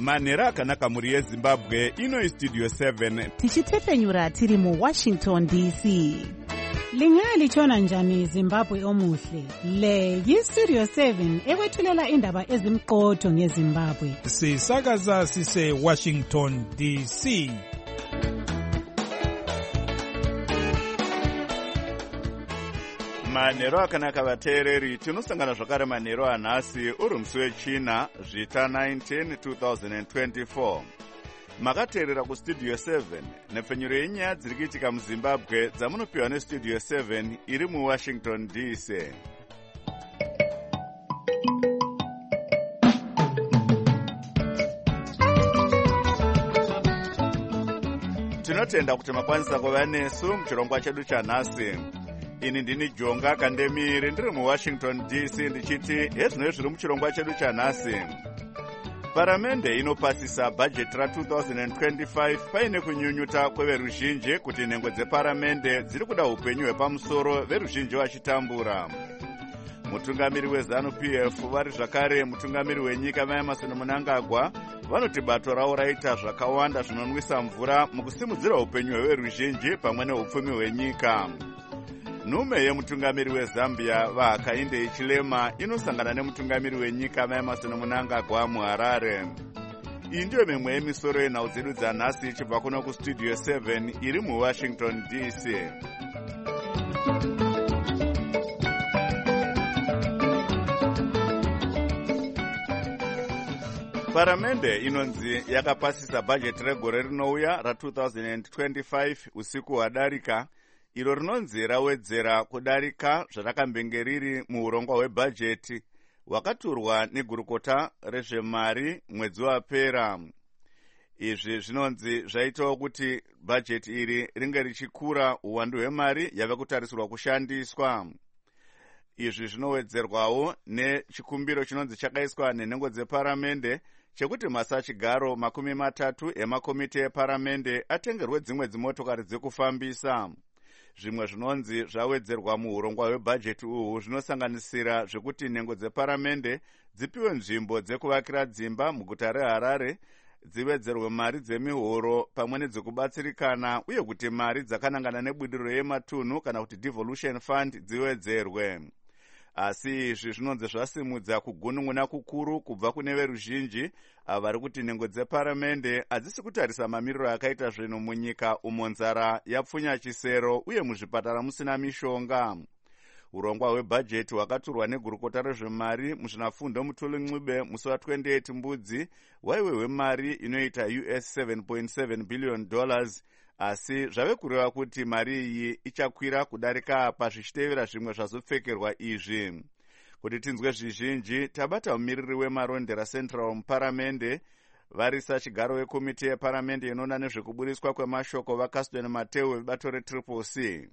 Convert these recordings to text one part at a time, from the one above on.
manhero akanaka mhuri yezimbabwe. Ino Studio 7 tichitefenyura tiri muWashington DC. Lingalitshona njani Zimbabwe omuhle? Le yiStudio 7 ekwethulela indaba ezimqotho ngeZimbabwe. Sisakaza sise Washington DC. manhero akanaka vateereri, tinosangana zvakare manhero anhasi uri musi wechina zvita 19 2024. Makateerera kuStudio 7 nepfenyuro yenyaya dziri kuitika muZimbabwe dzamunopiwa neStudio 7 iri muWashington DC. Tinotenda kuti makwanisa kuva nesu muchirongwa chedu chanhasi. Ini ndini Jonga Kandemiri ndiri muWashington DC ndichiti hezvino zviri muchirongwa chedu chanhasi. Paramende inopasisa bhajeti ra2025 paine kunyunyuta kweveruzhinji kuti nhengo dzeparamende dziri kuda upenyu hwepamusoro veruzhinji vachitambura. Mutungamiri weZANU-PF vari zvakare mutungamiri wenyika Emerson Mnangagwa vanoti bato ravo raita zvakawanda zvinonwisa mvura mukusimudzira upenyu hweveruzhinji pamwe neupfumi hwenyika. Nhume yemutungamiri weZambia vaHakainde Hichilema inosangana nemutungamiri wenyika Emerson Mnangagwa muHarare. Iyi ndiyo mimwe yemisoro yenhau dzedu dzanhasi ichibva kuno kuStudio 7 iri muWashington DC. Paramende inonzi yakapasisa bhajeti regore rinouya ra2025 usiku hwadarika, iro rinonzi rawedzera kudarika zvarakambenge riri muurongwa hwebhajeti hwakaturwa negurukota rezvemari mwedzi wapera. Izvi zvinonzi zvaitawo kuti bhajeti iri ringe richikura uwandu hwemari yave kutarisirwa kushandiswa. Izvi zvinowedzerwawo nechikumbiro chinonzi chakaiswa nenhengo dzeparamende chekuti masachigaro 30 emakomiti eparamende atengerwe dzimwe dzimotokari dzekufambisa. Zvimwe zvinonzi zvawedzerwa muurongwa hwebhajeti uhu zvinosanganisira zvekuti nhengo dzeparamende dzipiwe nzvimbo dzekuvakira dzimba muguta reHarare, dziwedzerwe mari dzemihoro pamwe nedzekubatsirikana, uye kuti mari dzakanangana nebudiriro yematunhu kana kuti devolution fund dziwedzerwe. Asi izvi zvinonzi zvasimudza kugunun'una kukuru kubva kune veruzhinji vari kuti nhengo dzeparamende hadzisi kutarisa mamiriro akaita zvinhu munyika umo nzara yapfunya chisero uye muzvipatara musina mishonga. Urongwa hwebhajeti hwakaturwa negurukota rezvemari muzvinafundo Mutuli Ncube musi wa28 Mbudzi waive hwemari inoita US $7.7 billion, asi zvave kureva kuti mari iyi ichakwira kudarika apa zvichitevera zvimwe zvazopfekerwa izvi. Kuti tinzwe zvizhinji, tabata mumiriri wemarondera Central muparamende varisa chigaro wekomiti yeparamende inoona nezvekuburiswa kwemashoko vaCaston Mateu vebato reCCC.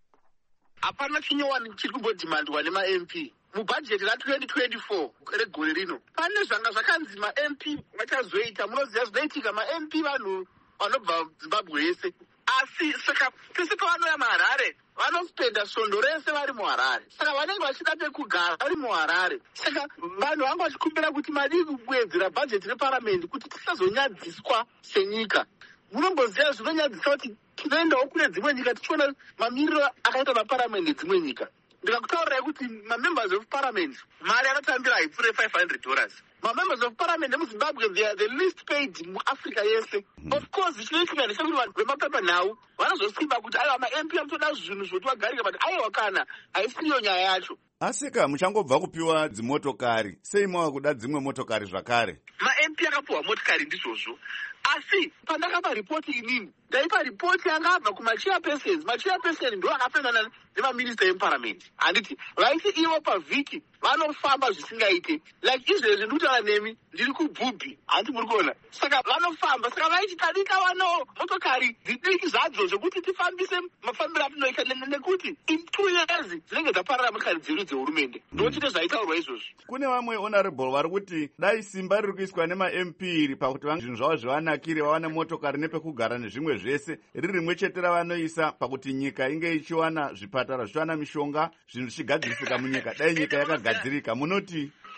Hapana chinyowani chiri kumbodhimandwa nema-MP mubhajeti ra2024 regore rino. Pane zvanga zvakanzi ma-MP vachazoita, munoziva zvinoitika ma-MP vanhu vanobva Zimbabwe yese. Asi saka pese pavanoya muHarare vanospenda svondo rese vari muHarare, saka vanenge vachida pekugara vari muHarare. Saka vanhu vanga vachikumbira kuti madii kuwedzera bhajeti reparamende kuti tisazonyadziswa senyika. Munomboziva zvinonyadzisa kuti tinoendawo kune dzimwe nyika tichiona mamiriro akaita maparamende dzimwe nyika. Ndikakutaurirai kuti ma-members of parliament mari anotambira haipfuure $500. Ma-members of parliament emuZimbabwe they are the least paid muAfrica yese. Of course chinoitika ndechekuti vanhu vemapepa nhau vanozosimba kuti aiwa ma-MP anotoda zvinhu zvoti vagarika, but aiwa kana haisiyo nyaya yacho. Asika muchangobva kupiwa dzimotokari, sei mava kuda dzimwe motokari zvakare? Ma-MP akapiwa motokari ndizvozvo, asi pandakapa ripoti inini ndaipa ripoti yanga abva kumachairpersons. Machairperson ndo akapendana nemaminista emuparamende. Handiti vaiti ivo pavhiki vanofamba zvisingaite, like izvezvi ndikutaura nemi ndiri kubhubhi, handi muri kuona. Saka vanofamba, saka vaiti tadika vano motokari dzidiki zvadzo zvokuti tifambise mafambiro atinoita, nekuti in 2 years dzinenge dzaparara motokari dzedu dzehurumende. Ndochite zvaitaurwa izvozvi. Kune vamwe honorable vari kuti dai simba riri kuiswa nema-MP iri pakuti zvinhu zvavo zvivanakire vawane motokari nepekugara nezvimwe zvese riri rimwe chete ravanoisa pakuti nyika inge ichiwana zvipatara, zvichiwana mishonga, zvinhu zvichigadzirisika munyika, dai nyika yakagadzirika. Munoti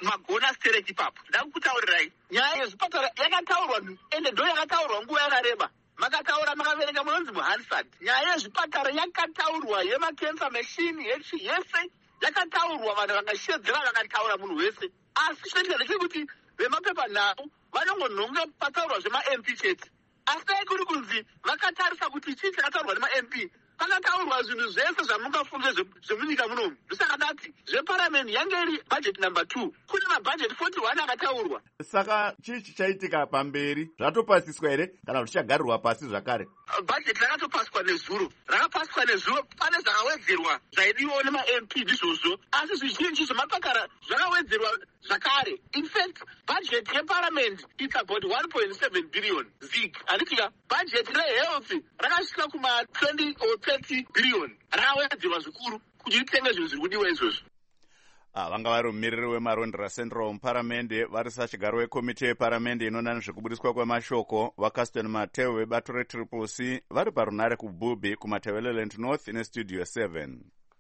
magona stereki ipapo. Ndakutaurirai nyaya yezvipatara yakataurwa ende ndo yakataurwa nguva yakareba. Makataura makaverenga munonzi muHansard. Nyaya yezvipatara yakataurwa, yemakensa machine yese yakataurwa, vanhu vakashedzera vakataura munhu wese. Asi chinoitika ndechekuti vemapepa nhau vanongonhonga pataurwa zvema-MP chete. Asi dai kuri kunzi vakatarisa kuti chii chakataurwa nema-MP, pakataurwa zvinhu zvese zvamungafunge zvemunyika munomu. Ndosaka dati zveparamende yange iri budget number 2. Kune mabhajeti 41 akataurwa. Saka chii chichaitika pamberi? Zvatopasiswa here kana kuti chichagarirwa pasi zvakare? Bhajeti rakatopaswa nezuro. Rakapaswa nezuro, pane zvakawedzerwa zvaidiwa nema-MP ndizvozvo. Asi zvizhinji zvemapakara zvakawedzerwa zvakare. In fact, bhajeti yeparamende it's about 1.7 billion zig. Handitika bhajeti rehealth rakasvika kuma 20 or 30 billion. Rakawedzerwa zvikuru kuti itenge zvinhu zviri kudiwa izvozvo. Vanga vari mumiriri wemarondera central muparamende, vari sachigaro wekomiti yeparamende inoona nezvekubudiswa kwemashoko, vaCaston Mateo vebato reTCC vari parunare kuBubi kuMatebeleland North neStudio 7.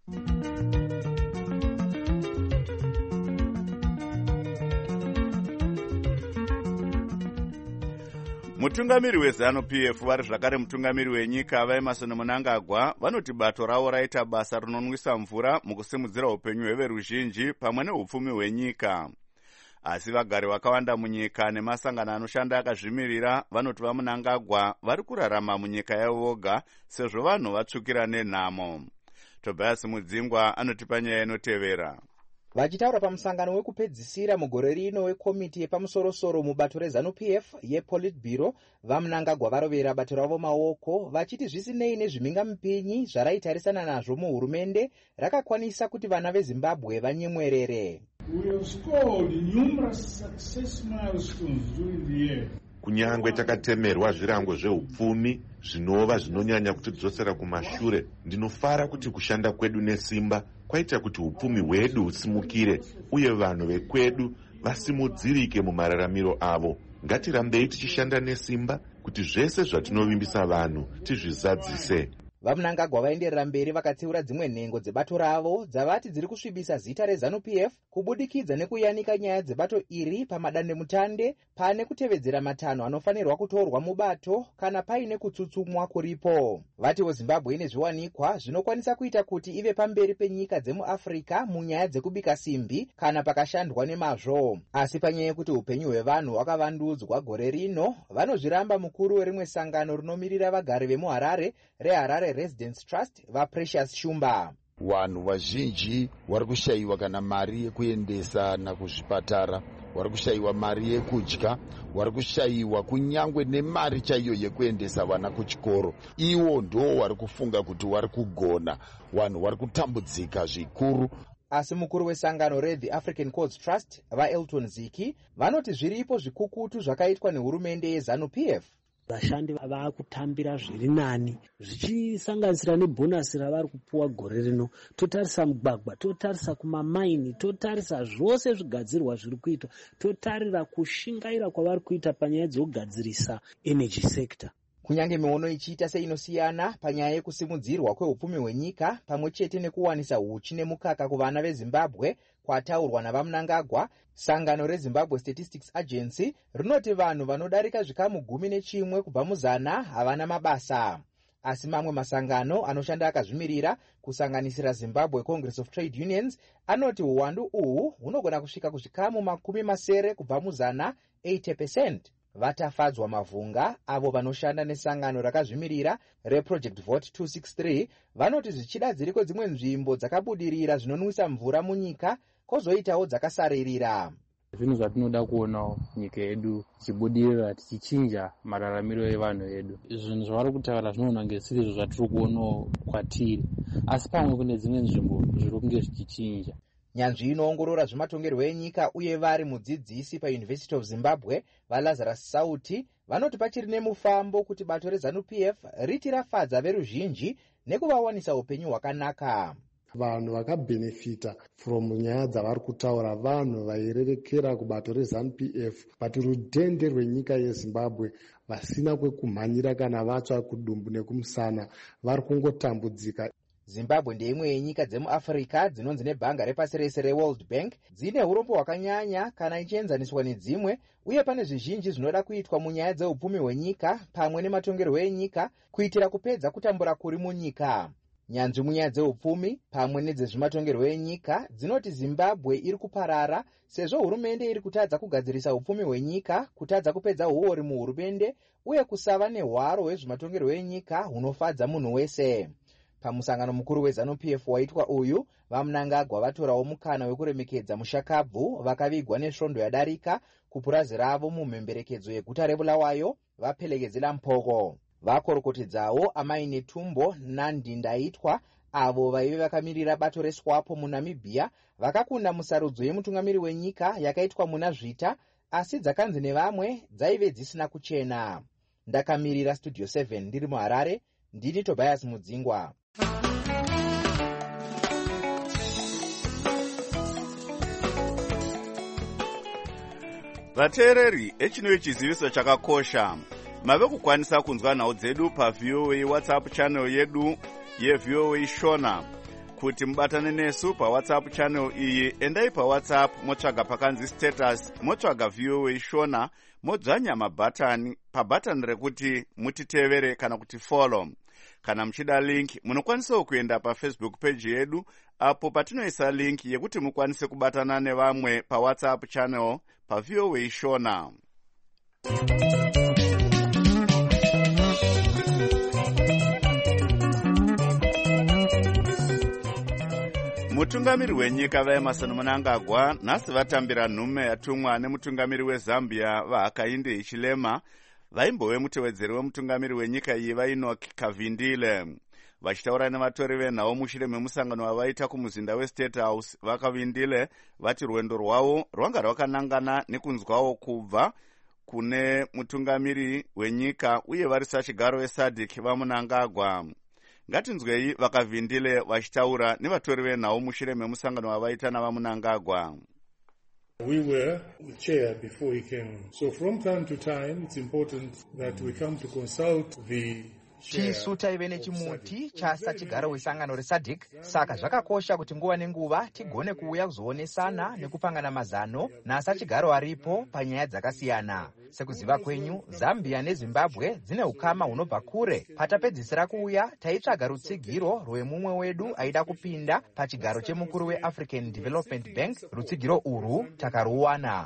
Mutungamiri weZANU-PF vari zvakare mutungamiri wenyika vaEmmerson Mnangagwa vanoti bato ravo raita basa rinonwisa mvura mukusimudzira upenyu hweveruzhinji pamwe neupfumi hwenyika. Asi vagari vakawanda munyika nemasangano anoshanda akazvimirira vanoti vaMnangagwa vari kurarama munyika yavo voga sezvo vanhu vatsvukira nenhamo. Tobias Mudzingwa anotipa nyaya inotevera. Vachitaura pamusangano wekupedzisira mugore rino wekomiti yepamusorosoro mubato reZANU-PF yePolitburo, vaMnangagwa varovera bato ravo maoko vachiti zvisinei nezvimingamupinyi zvaraitarisana nazvo muhurumende rakakwanisa kuti vana veZimbabwe vanyemwerere. We have scored numerous success milestones during the year. Kunyangwe takatemerwa zvirango zveupfumi zvinova zvinonyanya kutidzosera kumashure, ndinofara kuti kushanda kwedu nesimba kwaita kuti upfumi hwedu husimukire uye vanhu vekwedu vasimudzirike mumararamiro avo. Ngatirambei tichishanda nesimba kuti zvese zvatinovimbisa vanhu tizvizadzise. VaMnangagwa vaenderera mberi vakatsiura dzimwe nhengo dzebato ravo dzavati dziri kusvibisa zita reZANU-PF kubudikidza nekuyanika nyaya dzebato iri pamadandemutande pane kutevedzera matanho anofanirwa kutorwa mubato kana paine kutsutsumwa kuripo. Vatiwo Zimbabwe ine zviwanikwa zvinokwanisa kuita kuti ive pamberi penyika dzemuAfrica munyaya dzekubika simbi kana pakashandwa nemazvo. Asi panyaya yekuti upenyu hwevanhu hwakavandudzwa gore rino, vanozviramba mukuru werimwe sangano rinomirira vagari vemuHarare reHarare Residence Trust vaPrecious Shumba. Vanhu vazhinji vari kushayiwa kana mari yekuendesa nakuzvipatara, vari kushayiwa mari yekudya, vari kushayiwa kunyangwe nemari chaiyo yekuendesa vana kuchikoro. Iwo ndo vari kufunga kuti vari kugona, vanhu vari kutambudzika zvikuru. Asi mukuru wesangano reThe African Courts Trust vaElton Ziki vanoti zviripo zvikukutu zvakaitwa nehurumende yeZANU-PF. Vashandi vaakutambira zviri nani zvichisanganisira nebhonasi ravari kupuwa gore rino. Totarisa mugwagwa, totarisa kumamaini, totarisa zvose zvigadzirwa zviri kuitwa, totarira kushingaira kwavari kuita panyaya dzokugadzirisa energy sector. Kunyange miono ichiita seinosiyana panyaya yekusimudzirwa kweupfumi hwenyika pamwe chete nekuwanisa huchi nemukaka kuvana veZimbabwe kwataurwa navaMnangagwa, sangano reZimbabwe Statistics Agency rinoti vanhu vanodarika zvikamu 11 kubva muzana havana mabasa. Asi mamwe masangano anoshanda akazvimirira kusanganisira Zimbabwe Congress of Trade Unions anoti uwandu uhu hunogona kusvika kuzvikamu 70 kubva muzana 80%. Vatafadzwa mavhunga avo vanoshanda nesangano rakazvimirira reProject Vote 263 vanoti zvichida dziriko dzimwe nzvimbo dzakabudirira zvinonwisa mvura munyika kozoitawo dzakasaririra. Zvinhu zvatinoda kuonawo nyika yedu ichibudirira tichichinja mararamiro evanhu vedu. Zvinhu zvavari kutaura zvinoona ngesizvo zvatiri kuonawo kwatiri, asi pamwe kune dzimwe nzvimbo zviri kunge zvichichinja. Nyanzvi inoongorora zvematongerwo enyika uye vari mudzidzisi paUniversity of Zimbabwe vaLazarus Sauti vanoti pachiri nemufambo kuti bato reZANU-PF riti rafadza veruzhinji nekuvawanisa upenyu hwakanaka. Vanhu vakabhenefita from nyaya dzavari kutaura vanhu vairerekera kubato reZANU-PF but rudende rwenyika yeZimbabwe vasina kwekumhanyira kana vatsva kudumbu nekumusana vari kungotambudzika. Zimbabwe ndeimwe yenyika dzemuAfrica dzinonzi nebhanga repasi rese reWorld Bank dzine urombo hwakanyanya kana ichienzaniswa nedzimwe, uye pane zvizhinji zvinoda kuitwa munyaya dzeupfumi hwenyika pamwe nematongerwo enyika kuitira kupedza kutambura kuri munyika. Nyanzvi munyaya dzeupfumi pamwe nedzezvematongerwo enyika dzinoti Zimbabwe iri kuparara sezvo hurumende iri kutadza kugadzirisa upfumi hwenyika, kutadza kupedza uori muhurumende uye kusava nehwaro hwezvematongerwo enyika hunofadza munhu wese. Pamusangano mukuru weZANU-PF waitwa uyu, vaMnangagwa vatorawo mukana wekuremekedza mushakabvu vakavigwa nesvondo yadarika kupurazi ravo mumhemberekedzo yeguta reBulawayo vaPhelekezela Mphoko. Vakorokotedzawo Amai Netumbo naNdindaitwa avo vaive vakamirira bato reSWAPO muNamibia vakakunda musarudzo yemutungamiri wenyika yakaitwa muna Zvita, asi dzakanzi nevamwe dzaive dzisina kuchena. Ndakamirira Studio 7 ndiri muHarare, ndini Tobias Mudzingwa. Vateereri, echinoi chiziviso chakakosha. Mave kukwanisa kunzwa nhau dzedu paVOA WhatsApp channel yedu yeVOA Shona. Kuti mubatane nesu paWhatsApp channel iyi, endai paWhatsApp motsvaga pakanzi status, motsvaga VOA Shona, modzvanya mabhatani pabhatani rekuti mutitevere kana kuti follow. Kana muchida link, munokwanisawo kuenda paFacebook page yedu, apo patinoisa link yekuti mukwanise kubatana nevamwe paWhatsApp channel paVOA Shona. Mutungamiri wenyika vaEmmerson Mnangagwa nhasi vatambira nhume yatumwa nemutungamiri weZambia vaHakainde Hichilema vaimbove mutevedzeri wemutungamiri wenyika iyi vaEnoch Kavindile. Vachitaura nevatori venhau mushure memusangano wavaita kumuzinda weState House, vaKavindile vati rwendo rwavo rwanga rwakanangana nekunzwawo kubva kune mutungamiri wenyika uye variso vachigaro veSADC vaMnangagwa. Ngatinzwei vaKavindile vachitaura nevatori venhau mushure memusangano wavaita navaMnangagwa. We were the chair before he came. So from time to time, it's important that we come to consult the tisu taive nechimuti chasachigaro wesangano reSADC, saka zvakakosha kuti nguva nenguva tigone kuuya kuzoonesana nekupangana mazano nasachigaro aripo panyaya dzakasiyana. Sekuziva kwenyu, Zambia neZimbabwe dzine ukama hunobva kure. Patapedzisira kuuya, taitsvaga rutsigiro rwemumwe wedu aida kupinda pachigaro chemukuru weAfrican Development Bank. Rutsigiro urwu takaruwana.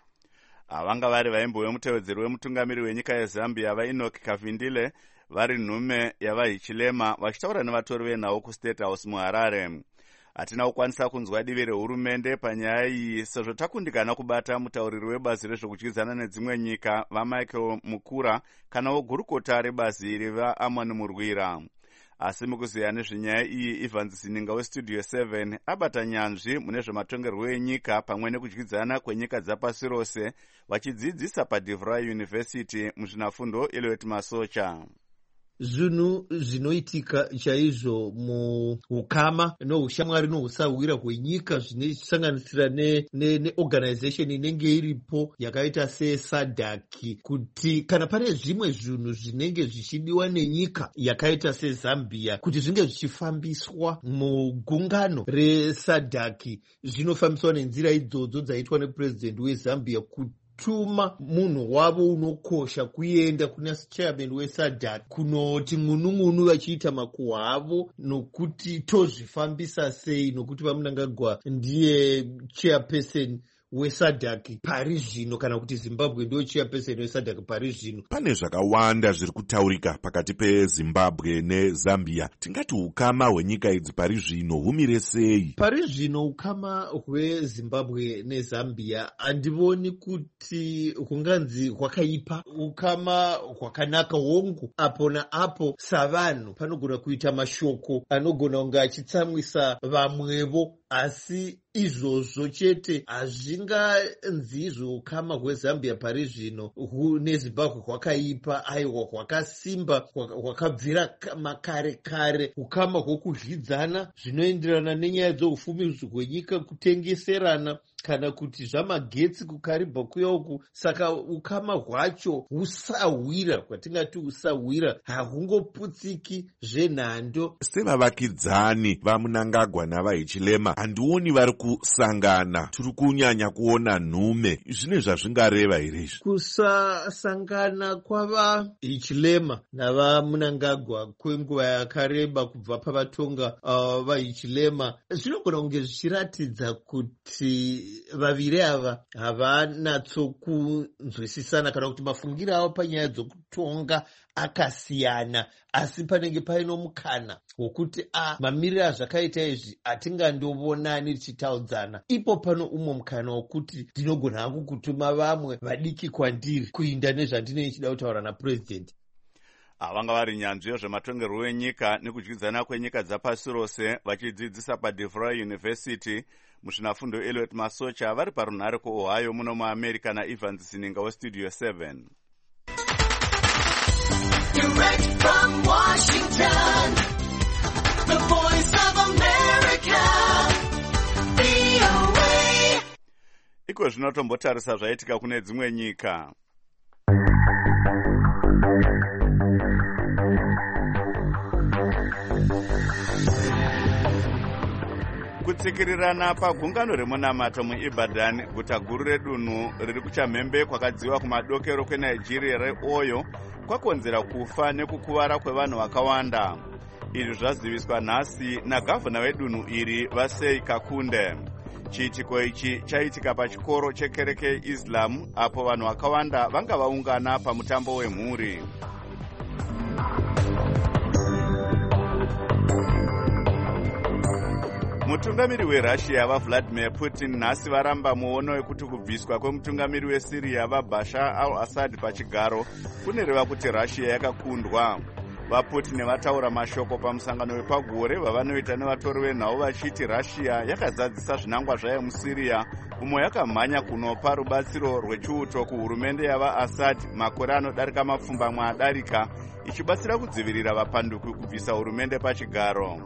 Vanga vari vaimbove mutevedzeri wemutungamiri wenyika yeZambia vaEnoch Kavindile vari nhume yavaHichilema vachitaura nevatori venhau kuState House muHarare. Hatina kukwanisa kunzwa divi rehurumende panyaya iyi sezvo takundikana kubata mutauriri webazi rezvokudyidzana nedzimwe nyika vaMichael Mukura kana wegurukota rebazi iri vaAmon Murwira. Asi mukuziya nezvenyaya iyi, Evans Sininga weStudio 7 abata nyanzvi mune zvematongerwo enyika pamwe nekudyidzana kwenyika dzapasi rose vachidzidzisa paDivry University muzvinafundo Eliot Masocha. Zvinhu zvinoitika chaizvo muukama noushamwari nousahwira hwenyika zvinosanganisira neorganization inenge iripo yakaita seSADC, kuti kana pane zvimwe zvinhu zvinenge zvichidiwa nenyika yakaita seZambia kuti zvinge zvichifambiswa mugungano reSADC, zvinofambiswa nenzira idzodzo dzaitwa nepresident weZambia kutuma munhu wavo unokosha kuenda kuna chairman weSADC kunoti ng'unung'unu vachiita makuhwa avo nokuti tozvifambisa sei, nokuti vaMnangagwa ndiye chairperson weSADC pari zvino, kana kuti Zimbabwe ndio chairperson weSADC pari zvino. Pane zvakawanda zviri kutaurika pakati peZimbabwe neZambia. Tingati ukama hwenyika idzi pari zvino humire sei? Pari zvino ukama hweZimbabwe neZambia handivoni kuti hunganzi hwakaipa. Ukama hwakanaka hongu, apo naapo savanhu panogona kuita mashoko anogona kunge achitsamwisa vamwevo, asi izvozvo chete hazvinganzi izvo ukama hweZambia pari zvino neZimbabwe hwakaipa. Aiwa, hwakasimba, hwakabvira makare kare. Ukama hwokudyidzana zvinoenderana nenyaya dzeupfumi hwenyika, kutengeserana kana kuti zvamagetsi kukaribva kuyoku. Saka ukama hwacho husahwira, kwatingati husahwira, hakungoputsiki zvenhando. Sevavakidzani vaMnangagwa navaHichilema handioni vari kusangana, tiri kunyanya kuona nhume. Zvine zvazvingareva here izvi? Kusasangana kwavaHichilema navaMnangagwa kwenguva yakareba kubva pavatonga vaHichilema zvinogona kunge zvichiratidza kuti vaviri ava havanatsokunzwisisana kana kuti mafungiro avo panyaya dzokutonga akasiyana, asi panenge paino mukana wokuti mamiriro azvakaita izvi hatingandovonani tichitaudzana. Ipo pano umwe mukana wokuti ndinogona hangu kutuma vamwe vadiki kwandiri kuinda nezvandinenge chida kutaura napurezidendi. Vanga vari nyanzvi yezvematongerwo enyika nekudyidzana kwenyika dzapasi rose vachidzidzisa paDeVry University. Muzvinafundo Elliot Masocha vari parunhare kuOhio muno muAmerica naEvans Sininga weStudio 7. Direct from Washington, the voice of America, VOA. Iko zvinotombotarisa zvaitika kune dzimwe nyika. Kutsikirirana pagungano remunamato muIbadan, guta guru redunhu riri kuchamhembe kwakadziwa kumadokero kweNigeria reOyo, kwakonzera kufa nekukuvara kwevanhu vakawanda. Izvi zvaziviswa nhasi nagavhana wedunhu iri Vasei Kakunde. Chiitiko ichi chaitika pachikoro chekereke yeIslam apo vanhu vakawanda vanga vaungana pamutambo wemhuri. Mutungamiri weRussia vaVladimir Putin nhasi varamba muono wekuti kubviswa kwemutungamiri weSyria vaBashar al-Assad pachigaro kunoreva kuti Russia yakakundwa. VaPutin vataura mashoko pamusangano wepagore vavanoita nevatori venhau vachiti Russia yakazadzisa zvinangwa zvayo muSyria, umwe yakamhanya kunopa rubatsiro rwechiuto kuhurumende yavaAssad makore anodarika mapfumbamwe adarika, ichibatsira kudzivirira vapanduki kubvisa hurumende pachigaro.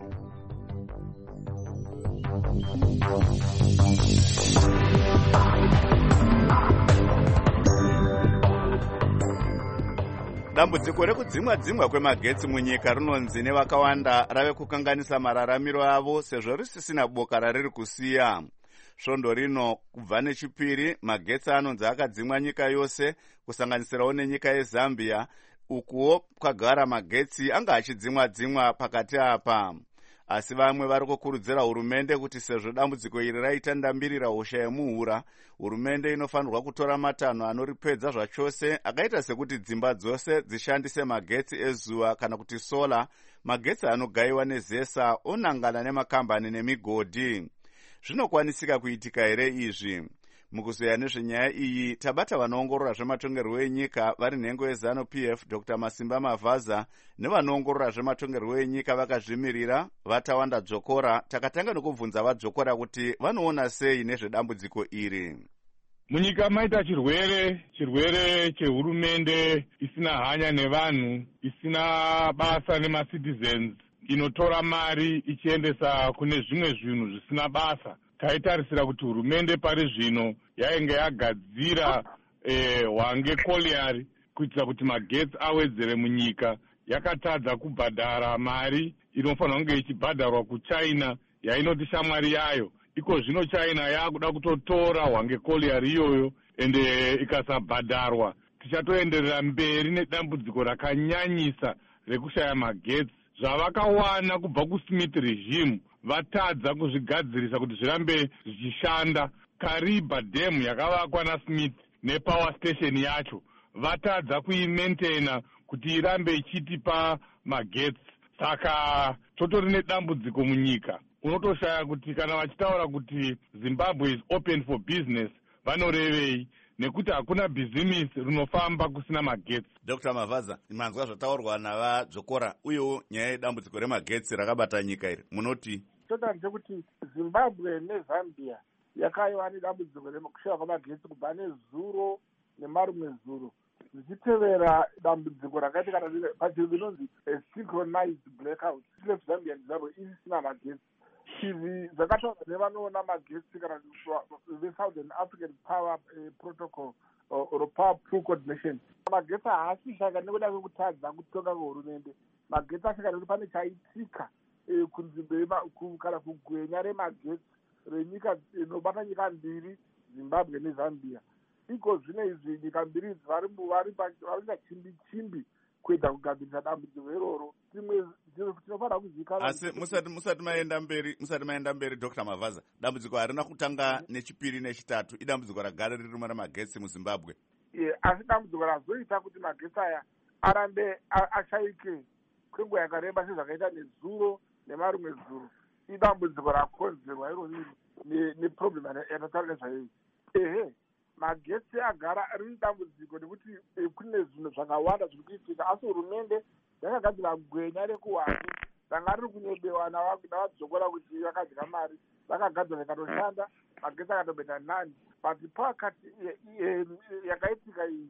Dambudziko rekudzimwa kwemagetsi munyika rinonzi nevakawanda rave kukanganisa mararamiro avo sezvo risisina boka rariri kusiya. Svondo rino kubva nechipiri magetsi anonzi akadzimwa nyika yose kusanganisirawo nenyika yeZambia, ukuwo kwagara magetsi anga achidzimwa pakati apa. Asi vamwe vari kukurudzira hurumende kuti sezvo dambudziko iri raita ndambirira hosha yemuhura, hurumende inofanirwa kutora matanho anoripedza zvachose, akaita sekuti dzimba dzose dzishandise magetsi ezuva kana kuti sola, magetsi anogayiwa nezesa onangana nemakambani nemigodhi. Zvinokwanisika kuitika here izvi? Mukuzoya nezvenyaya iyi tabata vanoongorora zvematongerwo enyika vari nhengo yeZanu-PF Dr. Masimba Mavhaza nevanoongorora zvematongerwo enyika vakazvimirira Vatawanda Dzokora. Takatanga nekubvunza vaDzokora kuti vanoona sei nezvedambudziko iri. Munyika maita chirwere chehurumende isina hanya nevanhu, isina basa nemacitizens, inotora mari ichiendesa kune zvimwe zvinhu zvisina basa. Taitarisira kuti hurumende pari zvino yainge yagadzira Hwange Colliery kuitira kuti magetsi awedzere munyika. Yakatadza kubhadhara mari inofanirwa kunge ichibhadharwa kuChina yainoti shamwari yayo. Iko zvino China yakuda kutotora Hwange Colliery iyoyo, ende ikasabhadharwa tichatoenderera mberi nedambudziko rakanyanyisa rekushaya magetsi. Zvavakawana kubva kuSmith regime vatadza kuzvigadzirisa kuti zvirambe zvichishanda. Kariba Dam yakavakwa naSmith nepower station yacho vatadza kuimaintaina kuti irambe ichitipa magetsi. Saka totori nedambudziko munyika. Unotoshaya kuti kana vachitaura kuti Zimbabwe is open for business vanorevei, nekuti hakuna bhizinisi rinofamba kusina magetsi. Dr. Mavhaza, manzwa zvataurwa navaDzokora uyewo nyaya yedambudziko remagetsi rakabata nyika iri, munoti? Totarise kuti Zimbabwe neZambia yakaiwa nedambudziko rekushaya kwamagetsi kubva nezuro nemarumwe zuro, zvichitevera dambudziko rakaitika pachirungu inonzi synchronized blackout. Zambia neZimbabwe isina magetsi. tv dzakataurwa nevanoona magetsi kana vesouthern african power protocol or power pool coordination. Magetsi haasi shaka nekuda kwekutadza kutonga kwehurumende. Magetsi ashaka nekuti pane chaitika kunzvimbo kana kugwenya remagetsi renyika inobata nyika mbiri, Zimbabwe neZambia. Iko zvino izvi nyika mbiri idzi vari pachimbi kuedza kugadzirisa dambudziko iroro. Timwe tinofanira kuzivikanwa. Asi musati maenda mberi Dr. Mavaza, dambudziko harina kutanga nechipiri nechitatu, idambudziko ragara ririmo ramagetsi muZimbabwe. Asi dambudziko razoita kuti magetsi aya arambe ashayike kwenguva yakareba sezvakaita nezuro nemarumwe zuro, idambudziko rakonzerwa irori neproblem yatataura nezvayo. Magetsi agara riri dambudziko nekuti kune zvinhu zvakawanda zviri kuitika, asi hurumende yakagadzira gwenya rekuhwani ranga riri kunyebewa navadzokora kuti vakadya mari, vakagadzira ikatoshanda, magetsi akatobeta nani. But pakati yakaitika iyi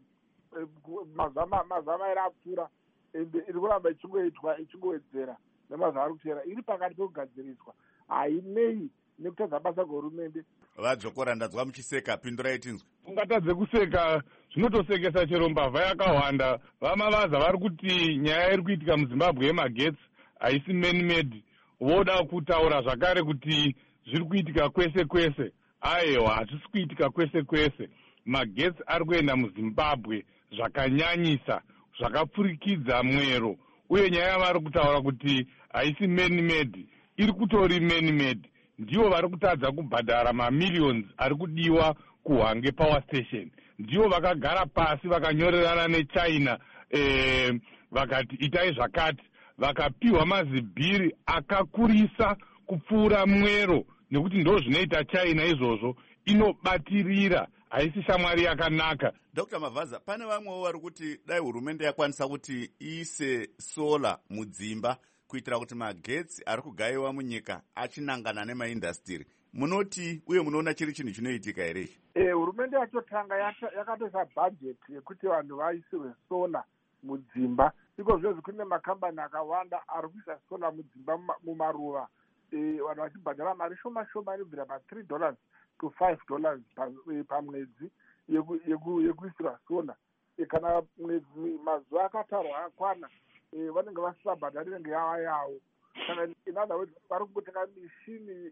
mazuva mairi apfuura, ende iri kuramba ichingowedzera nemazuva ari kutera, iri pakati pekugadziriswa, hainei nekutadza basa kwehurumende. Vadzokora ndadzwa muchiseka, pindurai tinzwe. Ungatadze kuseka, zvinotosekesa chero mbavha yakawanda. Vamavaza vari kuti nyaya iri kuitika muZimbabwe yemagetsi haisi man-made. Voda kutaura zvakare kuti zviri kuitika kwese kwese. Aiwa, hazvisi kuitika kwese kwese. Magetsi ari kuenda muZimbabwe zvakanyanyisa, zvakapfurikidza mwero. Uye nyaya yavari kutaura kuti haisi man-made, iri kutori man-made. Ndivo vari kutadza kubhadhara mamillions ari kudiwa kuHwange Power Station. Ndivo vakagara pasi vakanyorerana neChina, vakati itai zvakati, vakapiwa mazibhiri akakurisa kupfuura mwero, nekuti ndo zvinoita China izvozvo, inobatirira, haisi shamwari yakanaka. Dr. Mavaza, pane vamwewo vari kuti dai hurumende yakwanisa kuti iise sola mudzimba kuitira kuti magetsi ari kugayiwa munyika achinangana nemaindastiri. Munoti uye munoona chiri chinhu chinoitika here? Hurumende yachotanga yakatoisa bhajeti yekuti vanhu vaisirwe sola mudzimba. Iko zvozvo kune makambani akawanda ari kuisa sola mudzimba mumaruva, vanhu vachibhadhara mari shoma shoma inobvira pa$3 to $5 pamwedzi yekuisirwa sola. Kana mwedzi mazuva akatarwa akwana, vanenge vasisabhadhari nenge yava yavo. Saka in other words vari kungotenga mishini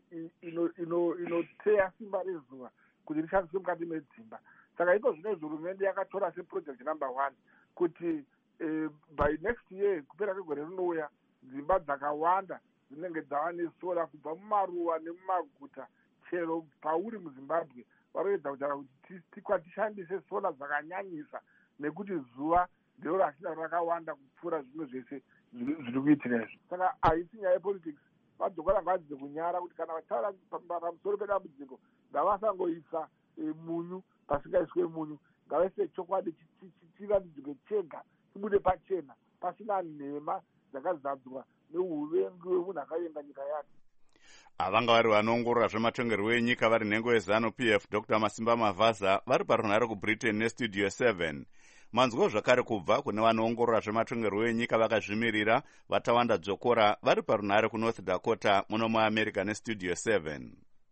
inoteya simba rezuva kuti rishandiswe mukati medzimba. Saka iko zvino hurumende yakatora seproject number 1 kuti by next year, kupera kwegore rinouya, dzimba dzakawanda dzinenge dzava nesola kubva mumaruwa nemumaguta. Chero pauri muZimbabwe varoedza kutaura kuti tishandise sola dzakanyanyisa, nekuti zuva ndiro rachida rakawanda kupfuura zvimwe zvese zviri kuitika izvi. Saka haisi nyaya yepolitics. Vadzokora ngavadzidze kunyara kuti kana vataura pamusoro pedambudziko ngavasangoisa munyu pasingaiswe munyu, ngavaise chokwadi chiratidzike chega, chibude pachena, pasina nhema dzakazadzwa neuvengi hwemunhu akavenga nyika yake. Avanga vari vanoongorora zvematongerwo enyika vari nhengo yeZANU-PF Dr. Masimba Mavaza vari parunhare kuBritain neStudio 7. Manzwo zvakare kubva kune vanoongorora zvematongerwo enyika vakazvimirira Vatawanda Dzokora vari parunhare kuNorth Dakota muno muAmerica neStudio 7.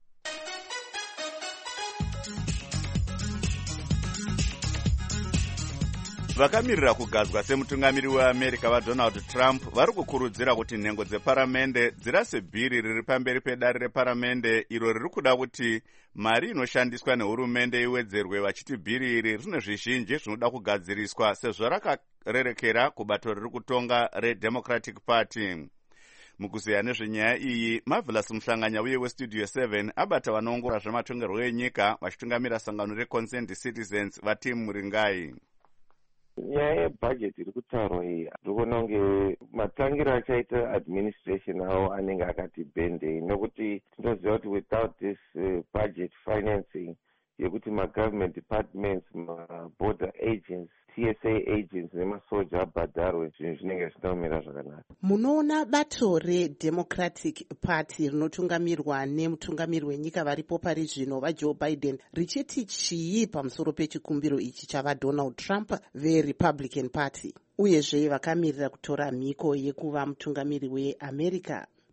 Vakamirira kugadzwa semutungamiri weAmerica vaDonald Trump vari kukurudzira kuti nhengo dzeparamende dzirase bhiri riri pamberi pedare reparamende iro riri kuda kuti mari inoshandiswa nehurumende iwedzerwe, vachiti bhiri iri rine zvizhinji zvinoda kugadziriswa sezvo rakarerekera kubato riri kutonga reDemocratic Party. Mukuziya nezvenyaya iyi, Marvelous Muhlanganya uye weStudio 7 abata vanoongorora zvematongerwo enyika vachitungamira sangano reConsent Citizens vaTim Muringai. Nyaya yebhajeti iri kutaurwa iyi ndikuona kunge matangiro achaita administration avo anenge akati bendei, nokuti tinoziva kuti without this budget financing yekuti magovernment departments, maborder agents, TSA agents nemasoja abhadharwe, zvinhu zvinenge zvinomira zvakanaka. Munoona bato reDemocratic Party rinotungamirwa nemutungamiri wenyika varipo pari zvino vaJoe Biden richiti chii pamusoro pechikumbiro ichi chavaDonald Trump veRepublican Party, uyezve vakamirira kutora mhiko yekuva mutungamiri weAmerica?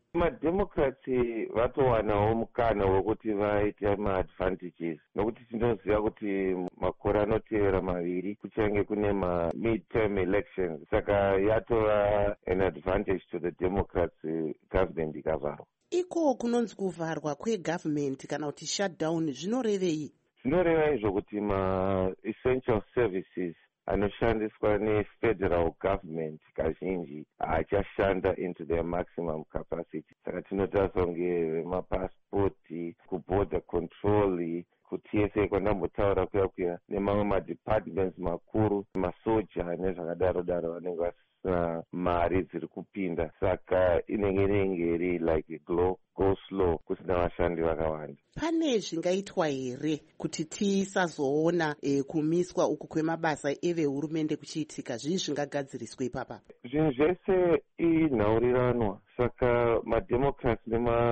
mademocrats vatowanawo mukana wekuti vaite maadvantages, nokuti tinoziva kuti makore anotevera maviri kuchange kune ma-midterm elections, saka yatova an advantage to the democrats government ikavharwa. Iko kunonzi kuvharwa kwegavhumenti kana kuti shutdown zvinorevei? Zvinoreva izvo kuti ma-essential services anoshandiswa nefederal government kazhinji achashanda into their maximum capacity. Saka tinotarisa kunge mapasipoti, kuborder control, kuti kwandambotaura kuya nemamwe madepartments makuru, masoja nezvakadaro daro vanenge vasina mari dziri kupinda, saka inenge iri like go slow, kusina vashandi vakawanda. Pane zvingaitwa here kuti tisazoona kumiswa uku kwemabasa evehurumende kuchiitika? Zvii zvingagadziriswa ipapa? Zvinhu zvese inhaurirano, saka mademocrats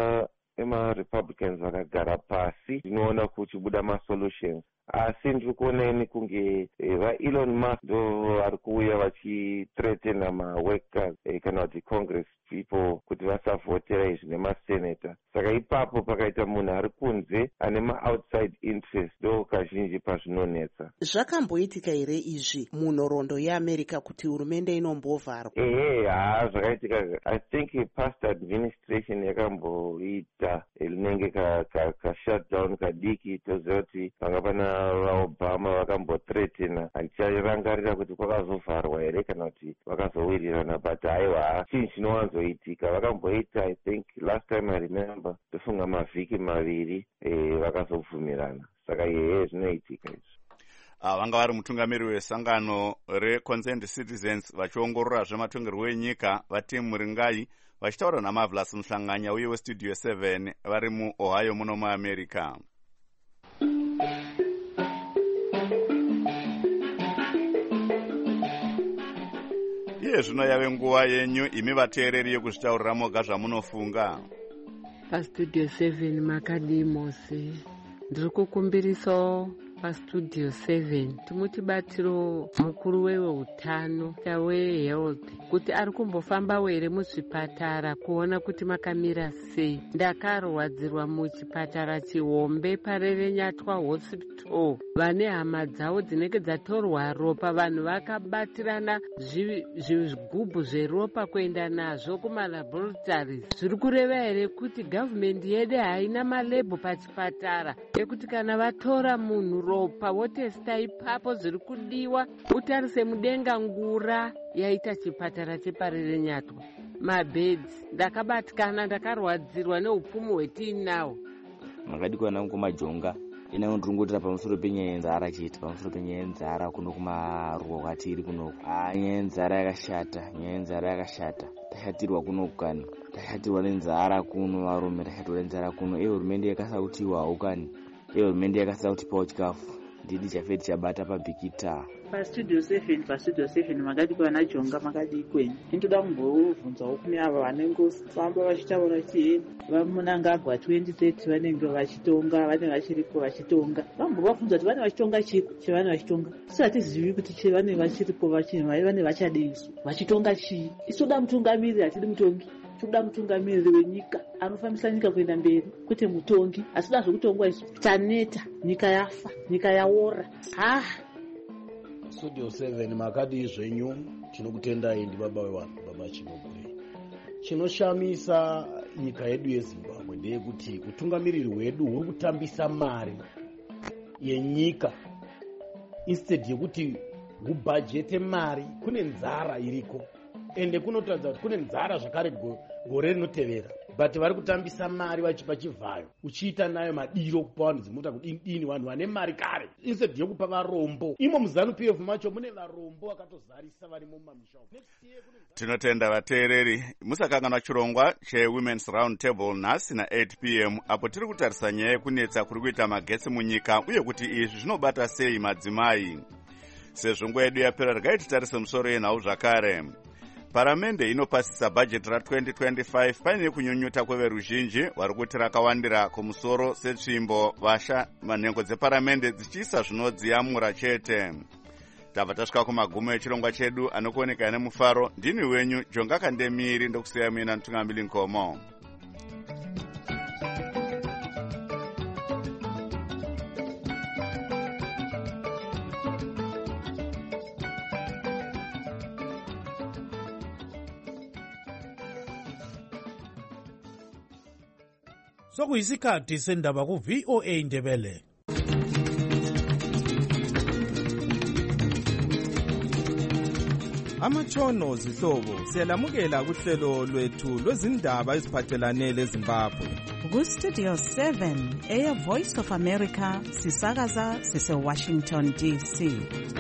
nemarepublicans vakagara pasi zvinoona kuchibuda masolutions. Asi ndiri kuona ini kunge vaElon Musk ndo vari kuuya vachithreatena maworkers kana kuti congress people kuti vasavhotera izvi nemasenata. Saka ipapo pakaita munhu ari kunze ane maoutside interest ndo kazhinji pazvinonetsa. Zvakamboitika here izvi munhoroondo yeAmerica kuti hurumende inombovharwa? Zvakaitika. I think past administration yakamboita rinenge ka-shutdown kadiki. Toziva kuti panga pana vaObama vakambothreatena. Handicharangarira kuti kwakazovharwa here kana kuti vakazowirirana, but haiwa chinhu chinowanzoitika. Vakamboita, I think last time I remember, tofunga mavhiki maviri vakazobvumirana. Saka zvinoitika izvi. Vanga vari mutungamiri wesangano reConcerned Citizens vachiongorora zvematongerwo enyika vaTim Muringai vachitaura naMarvelous Muhlanganya uye weStudio 7 vari muOhio muno muAmerica. Iye zvino yave nguva yenyu imi vateereri yekuzvitaurira moga zvamunofunga. PaStudio 7 makadimosi ndiri kukumbirisawo paStudio 7 timuchibatiro mukuru weutano wehealth kuti ari kumbofambawo here muzvipatara kuona kuti makamira sei. Ndakarwadzirwa muchipatara chihombe paRerenyatwa hospital. Vane hama dzavo dzinenge dzatorwa ropa, vanhu vakabatirana zvigubhu zveropa kuenda nazvo kumalaboratories. Zviri kureva here kuti gavhumende yedu haina malebhu pachipatara ekuti kana vatora munhu ropa wotesta ipapo zviri kudiwa. Utarise mudenga ngura yaita chipatara chepaRerenyatwa. Mabhedzi ndakabatikana, ndakarwadzirwa neupfumi hwetiinawo. Makadikwa nangu majonga ina ndrungutira pamusoro penyaya yenzara chete, pamusoro penyaya yenzara kuno kumaruwa kwatiri kuno. Nyaya yenzara yakashata. Tashatirwa kuno kukani. Tashatirwa nenzara kuno varume, tashatirwa nenzara kuno. Hurumende yakasautiwa ukani. Hurumende yakasautipawo chikafu. Ndidi chafeti chabata pabhikita. PaStudio 7 makadikwa najonga makadikweni. Ndinoda kumbobvunzawo kune ava vanengofamba vachitaura kuti vamunangagwa 2030 vanenge vachitonga, vanenge vachiripo vachitonga. Vambovabvunza kuti vane vachitonga chiiko chevane vachitonga. Isu hatizivi kuti chevane vachiripo vane vachade isu vachitonga chii. Isu toda mutungamiri, hatidi mutongi. Toda mutungamiri wenyika anofambisa nyika kuenda mberi, kwete mutongi. Asi toda zvokutongwa isu taneta, nyika yafa, nyika yaora. Studio 7 makadi zvenyu tinokutendai ndi baba wevanhu, baba Chinogwe. Chinoshamisa nyika yedu yeZimbabwe ndeyekuti utungamiriri hwedu huri kutambisa mari yenyika instead yekuti hubhajete mari. Kune nzara iriko ende kunotaridza kuti kune nzara zvakare gore rinotevera, but vari kutambisa mari vachipa chivhayo uchiita nayo madiro kupa vanhu dzimota kudini vanhu vane mari kare instead yokupa varombo. Imo muZANU-PF macho mune varombo vakatozarisa varimo mumamisha. Tinotenda vateereri musakanganwa chirongwa cheWomen's Round Table nhasi na8 p.m. apo tiri kutarisa nyaya yekunetsa kuri kuita magetsi munyika uye kuti izvi zvinobata sei madzimai. Sezvo nguva yedu yapera regai titarise musoro yenhau zvakare. Paramende inopasisa bhajeti ra2025 paine kunyunyuta kweveruzhinji vari kuti rakawandira kumusoro setsvimbo vasha manhengo dzeparamende dzichiisa zvinodziyamura chete. Tabva tasvika kumagumo echirongwa chedu anokuoneka nemufaro. Ndini wenyu Jonga Kandemiri ndokusiya mina Mutungamiri Nkomo. sokuyisikhathi sendaba ku-VOA Indebele. Amatshono zihlobo siyalamukela kuhlelo lwethu lwezindaba eziphathelane leZimbabwe. Ku-Studio 7 eyeVoice of America sisakaza sise-Washington DC.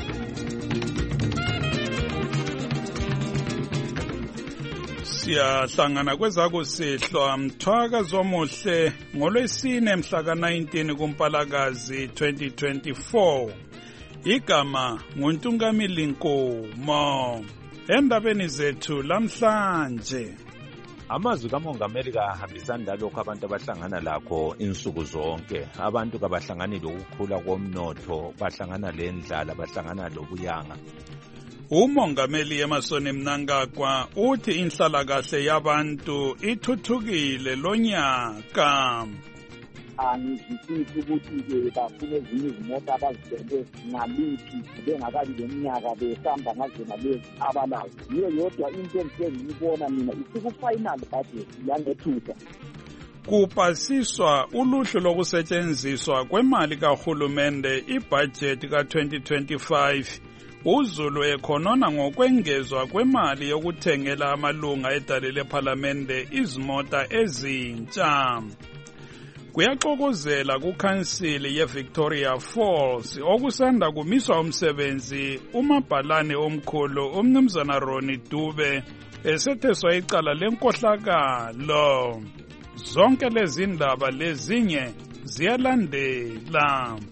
Siyahlangana kwezakusihlwa mthwaka zomuhle ngolwesine mhla ka-19 kuMpalakazi 2024. Igama nguNtungamili Nkomo. Endabeni zethu lamhlanje, amazwi kamongameli kahambisani lalokho abantu abahlangana lakho insuku zonke. Abantu kabahlangani lokukhula komnotho, bahlangana lendlala, bahlangana lobuyanga. umongameli Emmerson Mnangagwa uthi inhlalakahle yabantu ithuthukile lonyaka. Angizwisisi ukuthi bafuna ezinye izimoto abazibheke ngaliphi bengakabi leminyaka behamba ngazona lezi abalazo. Yiyo yodwa into engiyibona mina isiku-final budget yangethusa. Kupasiswa uluhlu lokusetshenziswa kwemali kahulumende ibudget ka-2025. uZulu ekhonona ngokwengezwa kwemali yokuthengela amalunga edale lephalamende izimota ezintsha. Kuyaxokozela kukhansili yeVictoria Falls okusanda kumiswa umsebenzi umabhalane omkhulu umnumzana Ronnie Dube esetheswa icala lenkohlakalo. Zonke lezi ndaba lezinye ziyalandela.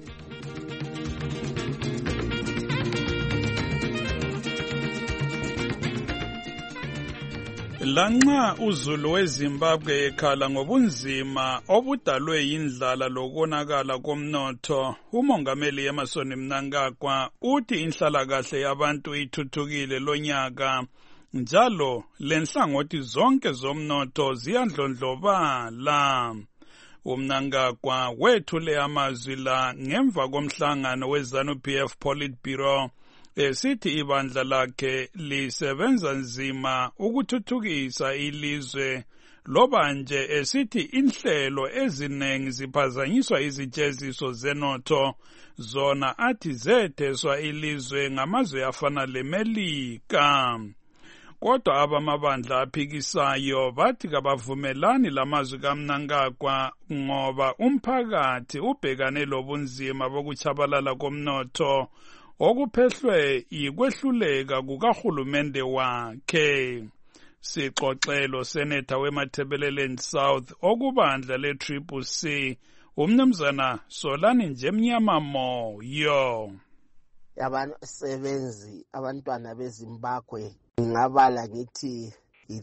Lanxa uZulu weZimbabwe ekhala ngobunzima obudalwe yindlala lokonakala komnotho, umongameli Emmerson Mnangagwa uthi inhlalakahle yabantu ithuthukile lonyaka, njalo lenhlangothi zonke zomnotho ziyandlondlobala. uMnangagwa wethule amazwi la ngemva komhlangano weZANU-PF Politburo esithi ibandla lakhe lisebenza nzima ukuthuthukisa ilizwe, loba nje esithi inhlelo ezinengi ziphazanyiswa izijeziso zenotho, zona athi zetheswa ilizwe ngamazwe afana leMelika. Kodwa abamabandla aphikisayo bathi kabavumelani lamazwi kaMnangagwa ngoba umphakathi ubhekane lobunzima bokuchabalala komnotho okuphehlwe yikwehluleka kukahulumende wakhe. Sixoxelo Senator weMatabeleland South okubandla le-CCC umnumzana Solani Njemnyama Moyo. Abasebenzi abantwana beZimbabwe ngingabala ngithi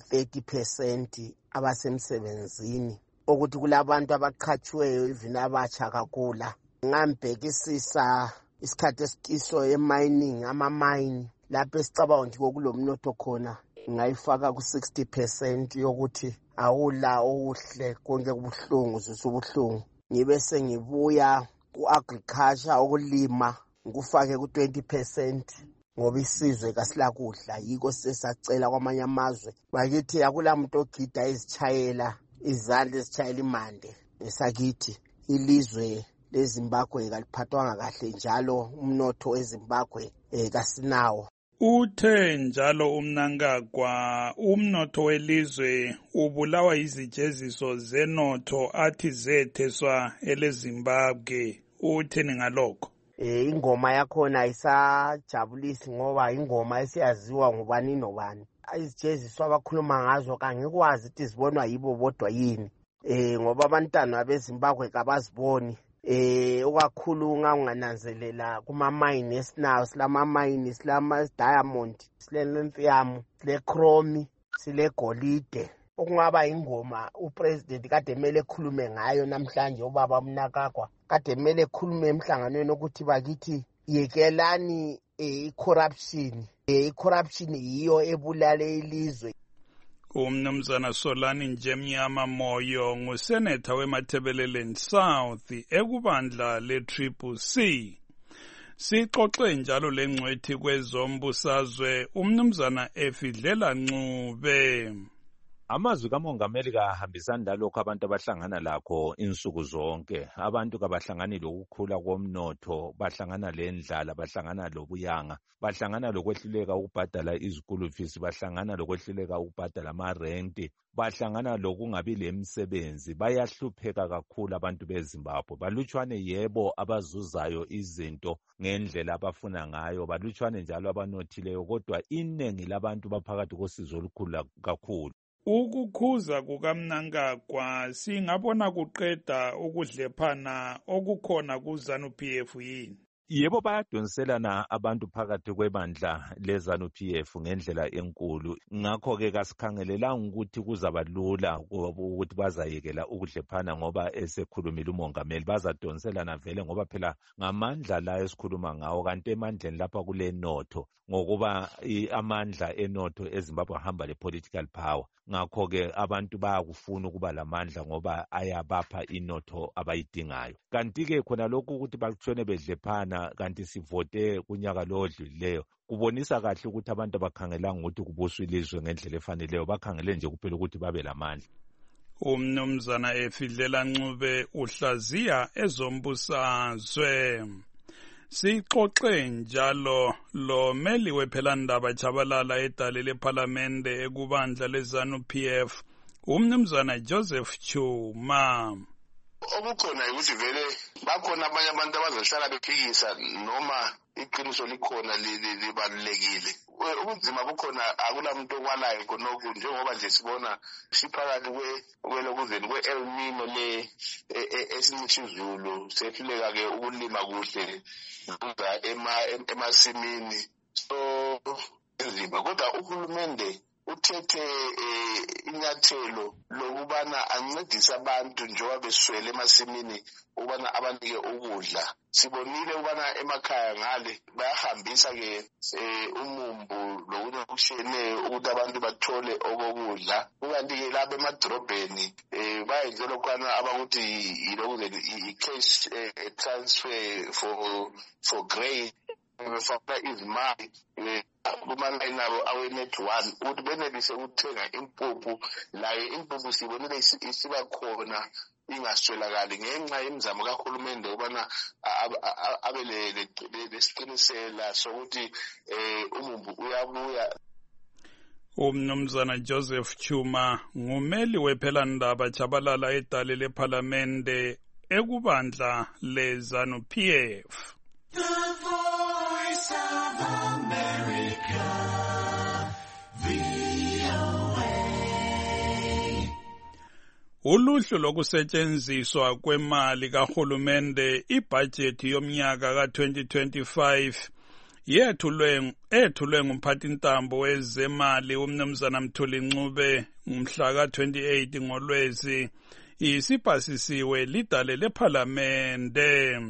i-30% abasemsebenzini, ukuthi kulabantu abaqhatshiweyo even abatsha kakula. Ngambhekisisa isikhathi esikiso emining, ama-mine lapho esicabanga ukuthi kokulomnotho khona, ngayifaka ku-60% yokuthi awula okuhle, konke kubuhlungu zisubuhlungu. Ngibe sengibuya ku-agriculture ukulima ngikufake ku-20% ngoba isizwe kasilakudla, yiko sesacela kwamanye amazwe bakithi akula muntu ogida izitshayela izandla ezitshayela imande. Esakithi ilizwe leZimbabwe kaliphathwanga kahle, njalo umnotho weZimbabwe kasinawo. Uthe njalo uMnangagwa umnotho welizwe ubulawa izijeziso zenotho athi zetheswa eleZimbabwe. Utheni ngalokho? Ingoma yakhona isajabulisi ngoba ingoma esiyaziwa ngubani nobani. Izijeziso abakhuluma ngazo kangikwazi ukuthi zibonwa yibo bodwa yini, ngoba abantwana beZimbabwe kabaziboni. Okakhulu ungananzelela kuma-mine esinawo, silama-mine, silama-diamond, sile-lithium, sile-chrome, sile-golide. Okungaba ingoma upresident kade mele ekhulume ngayo namhlanje, ubaba Mnangagwa kade mele ekhulume emhlanganweni ukuthi bakithi yekelani i-corruption. I-corruption yiyo ebulale ilizwe. Umnumzana Solani Njemnyama Moyo nguseneta weMatabeleland South ekubandla le-CCC. Sixoxe njalo lengcwethi kwezombusazwe umnumzana Efidlela Ncube. Amazwi kamongameli kahambisani lalokho abantu abahlangana lakho insuku zonke. Abantu kabahlangani lokukhula komnotho, bahlangana lendlala, bahlangana lobuyanga, bahlangana lokwehluleka ukubhadala izikulu fees, bahlangana lokwehluleka ukubhadala amarenti, bahlangana lokungabi lemsebenzi. Bayahlupheka kakhulu abantu beZimbabwe. Balutshwane yebo abazuzayo izinto ngendlela abafuna ngayo, balutshwane njalo abanothileyo, kodwa iningi labantu baphakathi kosizo olukhulu kakhulu. Ukukhuza kukaMnangagwa singabona kuqeda ukudlephana okukhona kuZANU-PF yini? Yebo, bayadonselana abantu phakathi kwebandla leZANU-PF ngendlela enkulu. Ngakho-ke kasikhangelelanga ukuthi kuzaba lula ukuthi bazayekela ukudlephana ngoba esekhulumile umongameli. Bazadonselana vele ngoba phela ngamandla la esikhuluma ngawo, kanti emandleni lapha kule notho, ngokuba amandla enotho eZimbabwe ahamba le-political power. Ngakho-ke abantu bayakufuna ukuba lamandla ngoba ayabapha inotho abayidingayo. Kanti-ke khona lokhu ukuthi bakutshone bedlephana kanti sivote kunyaka lo odlulileyo, kubonisa kahle ukuthi abantu abakhangelanga ukuthi kubuswa ilizwe ngendlela efaneleyo, bakhangele nje kuphela ukuthi babe lamandla. Umnumzana Efidlela Ncube uhlaziya ezombusazwe. Sixoxe njalo lo meli wephelandaba Chabalala edale lePhalamende ekubandla leZANU-PF, umnumzana Joseph Chuma. Okukhona ukuthi vele bakhona abanye abantu abazohlala bephikisa noma iqiniso likhona libalulekile. Ubunzima bukhona, akulamuntu okwalayo khonokho, njengoba nje sibona siphakathi kwelokuzeni kwe-El Nino le esincitha izulu, sehluleka-ke ukulima kuhle emasimini. So enzima, kodwa uhulumende uthethe inyathelo lokubana ancedise abantu njengoba beswele emasimini ukubana abanike ukudla. Sibonile ukubana emakhaya ngale bayahambisa-ke umumbu lokunye okushiyeneyo ukuthi abantu bathole okokudla. Kukanti-ke lapha emadrobheni bayenze lokhwana abakuthi i-cash transfer for grain. Befaka izimali kumalayini abo awe-Net 1 ukuthi benelise ukuthenga impuphu. Layo impuphu sibonile isiba khona ingaswelakali ngenxa yemizamo kahulumende ukubana abe lesiqinisela sokuthi umumbu uyabuya. Umnumzana Joseph Chuma ngumeli wephelandaba Chabalala edale lePhalamende ekubandla leZANU-PF. The Voice of America, VOA. Uluhlu lokusetshenziswa kwemali kahulumende ibhajethi yomnyaka ka-2025 yethulwe ngumphathintambo wezemali umnumzana Mthuli Ncube ngomhla ka-28 ngoLwezi, isipasisiwe lidale lePhalamende.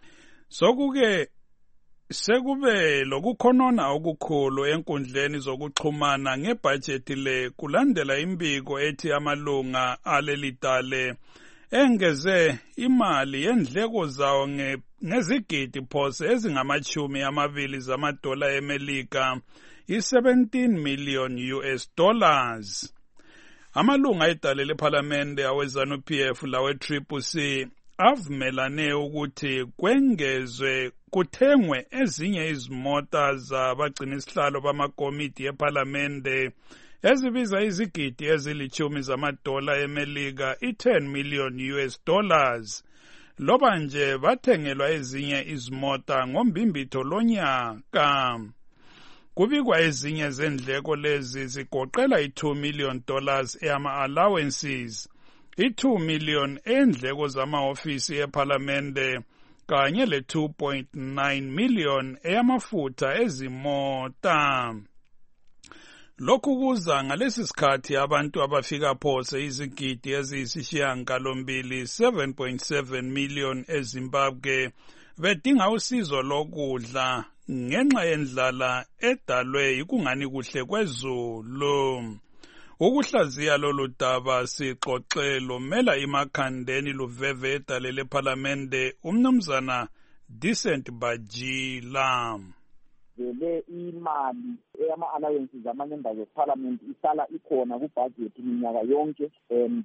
Sekube lokukhonona okukhulu enkundleni zokuxhumana ngebhajethi le kulandela imbiko ethi amalunga alelidale engeze imali yendleko zawo ngezigidi phose ezingama-20 zamadola eMelika, i-17 million US dollars. Amalunga edale lePhalamende aweZANU-PF lawe-CCC avumelane ukuthi kuthengwe ezinye izimota zabagcina isihlalo bamakomiti ePhalamende ezibiza izigidi ezili-10 zamadola eMelika, i-10 million US dollars. Loba nje bathengelwa ezinye izimota ngombimbitho lonyaka. Kubikwa ezinye zendleko lezi zigoqela i-2 million dollars eyama-allowances, i-2 million endleko zama-ofisi ePhalamende kanye le-2.9 million eyamafutha ezimota. Lokhu kuza ngalesi sikhathi abantu abafika phose izigidi eziyisishiyagalombili 7.7 million eZimbabwe bedinga usizo lokudla ngenxa yendlala edalwe yikungani kuhle kwezulu. Ukuhlaziya lolu daba sixoxe lomela imakhandeni luveve edale lePhalamende umnumzana Decent Bajila. vele imali eyama-allowances ama-members of parliament isala ikhona kubudget minyaka yonke, and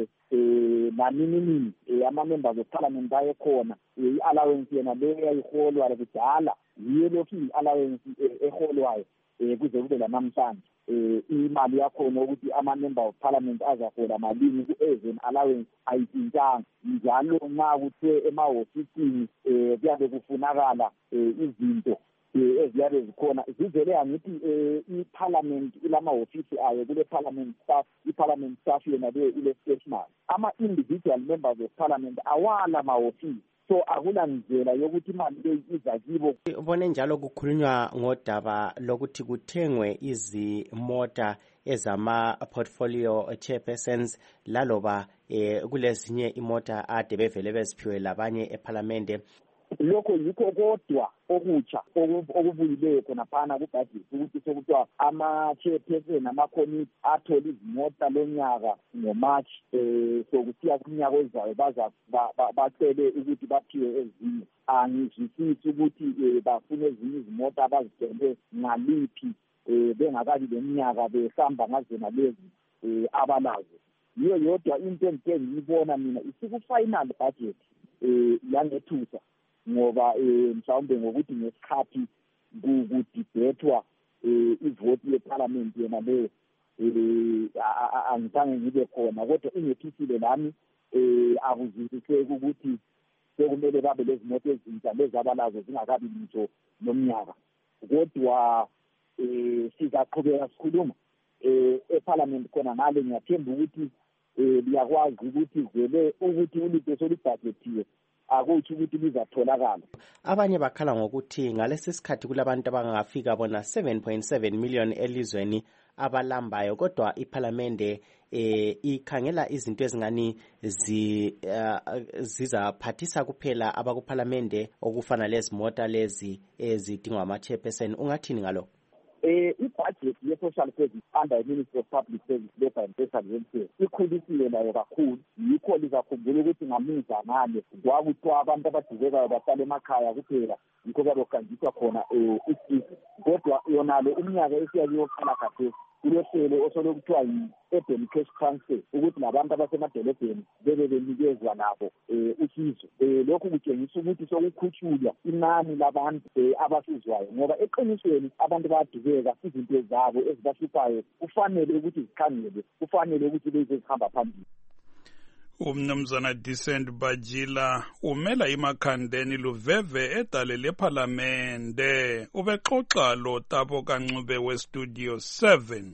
naninini ama-members of parliament ayekhona i-allowance yena leyo eyayiholwa kudala yiyo lokhu i-allowance eholwayo kuze kube lanamhlanje. Imali yakhona ukuthi ama-member of parliament azahola malini ku-as an allowance ayitshintshanga. Njalo nxa kuthiwe emahhofisini kuyabe kufunakala izinto eziyabe zikhona zivele angithi i-parliament ilamahhofisi ayo, kule parliament staff, i-parliament staff yona leyo ile-stationary. Ama-individual members of parliament awala mahhofisi, so akula ndlela yokuthi imali leyi iza kibo. Ubone njalo kukhulunywa ngodaba lokuthi kuthengwe izimota ezama-portfolio chairpersons laloba kulezinye imota ade bevele beziphiwe labanye ephalamende. Lokho yikho kodwa okutsha okubuyileyo khonaphana kubudget ukuthi sokuthiwa ama-chairperson ama-committee athola izimota lonyaka ngoMarch, sokusiya kunyaka ozayo bacele ukuthi baphiwe ezinye. Angizwisisi ukuthi bafune ezinye izimota abazithenge ngaliphi bengakabi leminyaka behamba ngazona lezi abalazo. Yiyo yodwa into engithe ngiyibona mina isiku-final budget yangethusa, ngoba mhlawumbe ngokuthi ngesikhathi kudibethwa ivoti yeparlament yena leyo angizange ngibe khona, kodwa ingethusile lami akuzwisiseki ukuthi sekumele babe lezi moto ezintsha lezi abalazo zingakabi lutho lomnyaka. Kodwa sizaqhubeka sikhuluma eparlament khona ngale. Ngiyathemba ukuthi liyakwazi ukuthi vele ukuthi ulutho solubhajetiwe akuthi ukuthi lizatholakala. Abanye bakhala ngokuthi ngalesi sikhathi kulabantu abangafika bona 7.7 million elizweni abalambayo, kodwa iparlamente ikhangela izinto ezingani zizaphathisa kuphela abakuphalamende okufana lezimota lezi ezidingwa ama-chairperson. Ungathini ngalo? I-budget ye-social service under the Ministry of Public Service, Labour and Social Welfare ikhulisiwe nayo kakhulu. Yikho lizakhumbula ukuthi ngamuva ngale kwakuthiwa abantu abadubekayo bahlala emakhaya kuphela, yikho bazoganjiswa khona isizwe. Kodwa yonalo umnyaka esiyabe yokuqala khathesi kulohlelo osolokuthiwa yi-urban cash transfer, ukuthi labantu abasemadolobheni bebe benikezwa nabo usizo. Lokhu kutshengisa ukuthi sokukhutshulwa inani labantu abasizwayo, ngoba eqinisweni abantu bayadubeka, izinto zabo ezibahluphayo kufanele ukuthi zikhangelwe, kufanele ukuthi lezi zihamba phambili. Umnumzana Decent Bajila umela imakhandeni luveve edale lephalamende ubexoxa lo Tabo Kancube weStudio 7.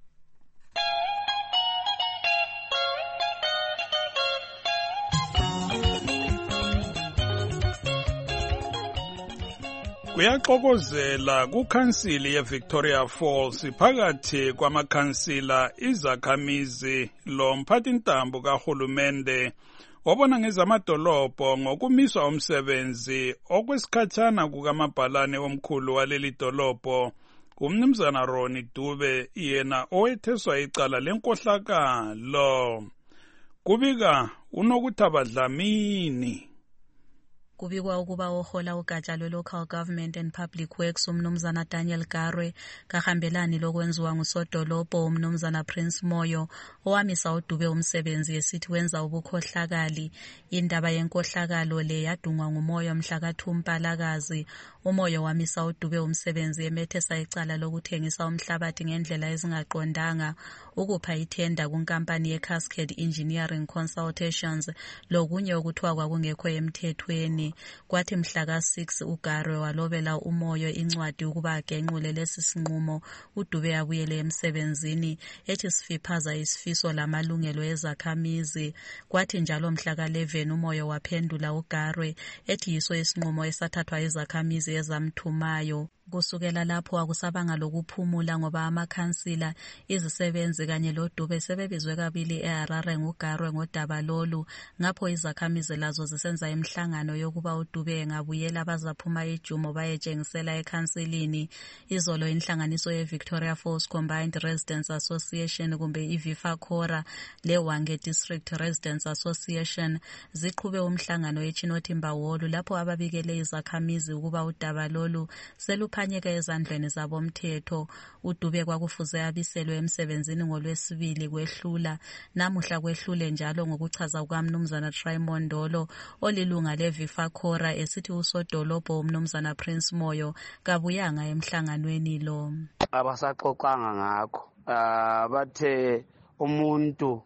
Kuyaxokozela kukhansili yeVictoria Falls phakathi kwamakhansila, izakhamizi lo mphathintambo kahulumende obona ngezamadolobho ngokumiswa umsebenzi okwesikhatshana kukamabhalane omkhulu waleli dolobho umnumzana Ronnie Dube, yena owetheswa icala lenkohlakalo. Kubika unokuthaba Dlamini. Kubikwa ukuba ohola ugatsha lwe-Local Government and Public Works umnumzana Daniel Garwe kahambelani lokwenziwa ngusodolobho umnumzana Prince Moyo owamisa uDube umsebenzi esithi wenza ubukhohlakali. Indaba yenkohlakalo le yadungwa nguMoyo mhla ka-2 Mpalakazi. uMoyo wamisa uDube umsebenzi emethesa icala lokuthengisa umhlabathi ngendlela ezingaqondanga, ukupha ithenda kunkampani ye-Cascade Engineering Consultations lokunye okuthiwa kwakungekho emthethweni. Kwathi mhla ka-6 uGarwe walobela uMoyo incwadi ukuba agenqule lesi sinqumo, uDube abuyele emsebenzini ethi sifiphaza isifiso lamalungelo ezakhamizi. Kwathi njalo mhla ka-11 uMoyo waphendula uGarwe ethi yiso isinqumo esathathwa izakhamizi ezamthumayo. Kusukela lapho akusabanga lokuphumula ngoba amakhansila, izisebenzi kanye loDube sebebizwe kabili eHarare nguGarwe ngodaba lolu. Ngapho izakhamizi lazo zisenza imihlangano yokuba uDube engabuyela bazaphuma ijumo bayetshengisela ekhansilini. Izolo inhlanganiso yeVictoria Falls Combined Residents Association kumbe iVIFACORA leWange District Residents Association ziqhube umhlangano eChinotimba Hall lapho ababikele izakhamizi ukuba udaba lolu kuphanyeke ezandleni zabomthetho. uDube kwakufuze abiselwe emsebenzini ngoLwesibili kwehlula, namuhla kwehlule njalo ngokuchaza kukaMnumzana Trimondolo olilunga leVifakora esithi usodolobho uMnumzana Prince Moyo kabuyanga emhlanganweni lo. Abasaxoxanga ngakho bathe umuntu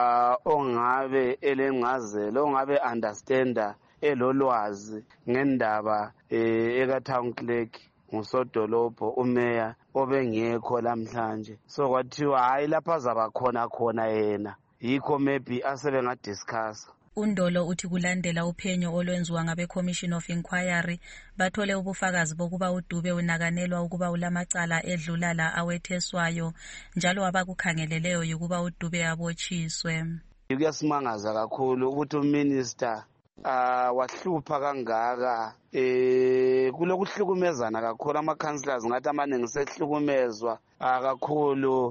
ongabe elengazelo ongabe understanda elolwazi ngendaba eka-town clerk ngusodolobho umeya obengekho lamhlanje, so kwathiwa hayi lapha azaba khona yena, yikho maybe asebengadiscussa. uNdolo uthi kulandela uphenyo olwenziwa ngabe-Commission of Inquiry bathole ubufakazi bokuba uDube unakanelwa ukuba ulamacala edlula la awetheswayo, njalo abakukhangeleleyo yukuba uDube abotshiswe. Kuyasimangaza kakhulu ukuthi uminister wahlupha kangaka kulokuhlukumezana kakhulu, ama-councillors ngathi amaningi sehlukumezwa kakhulu,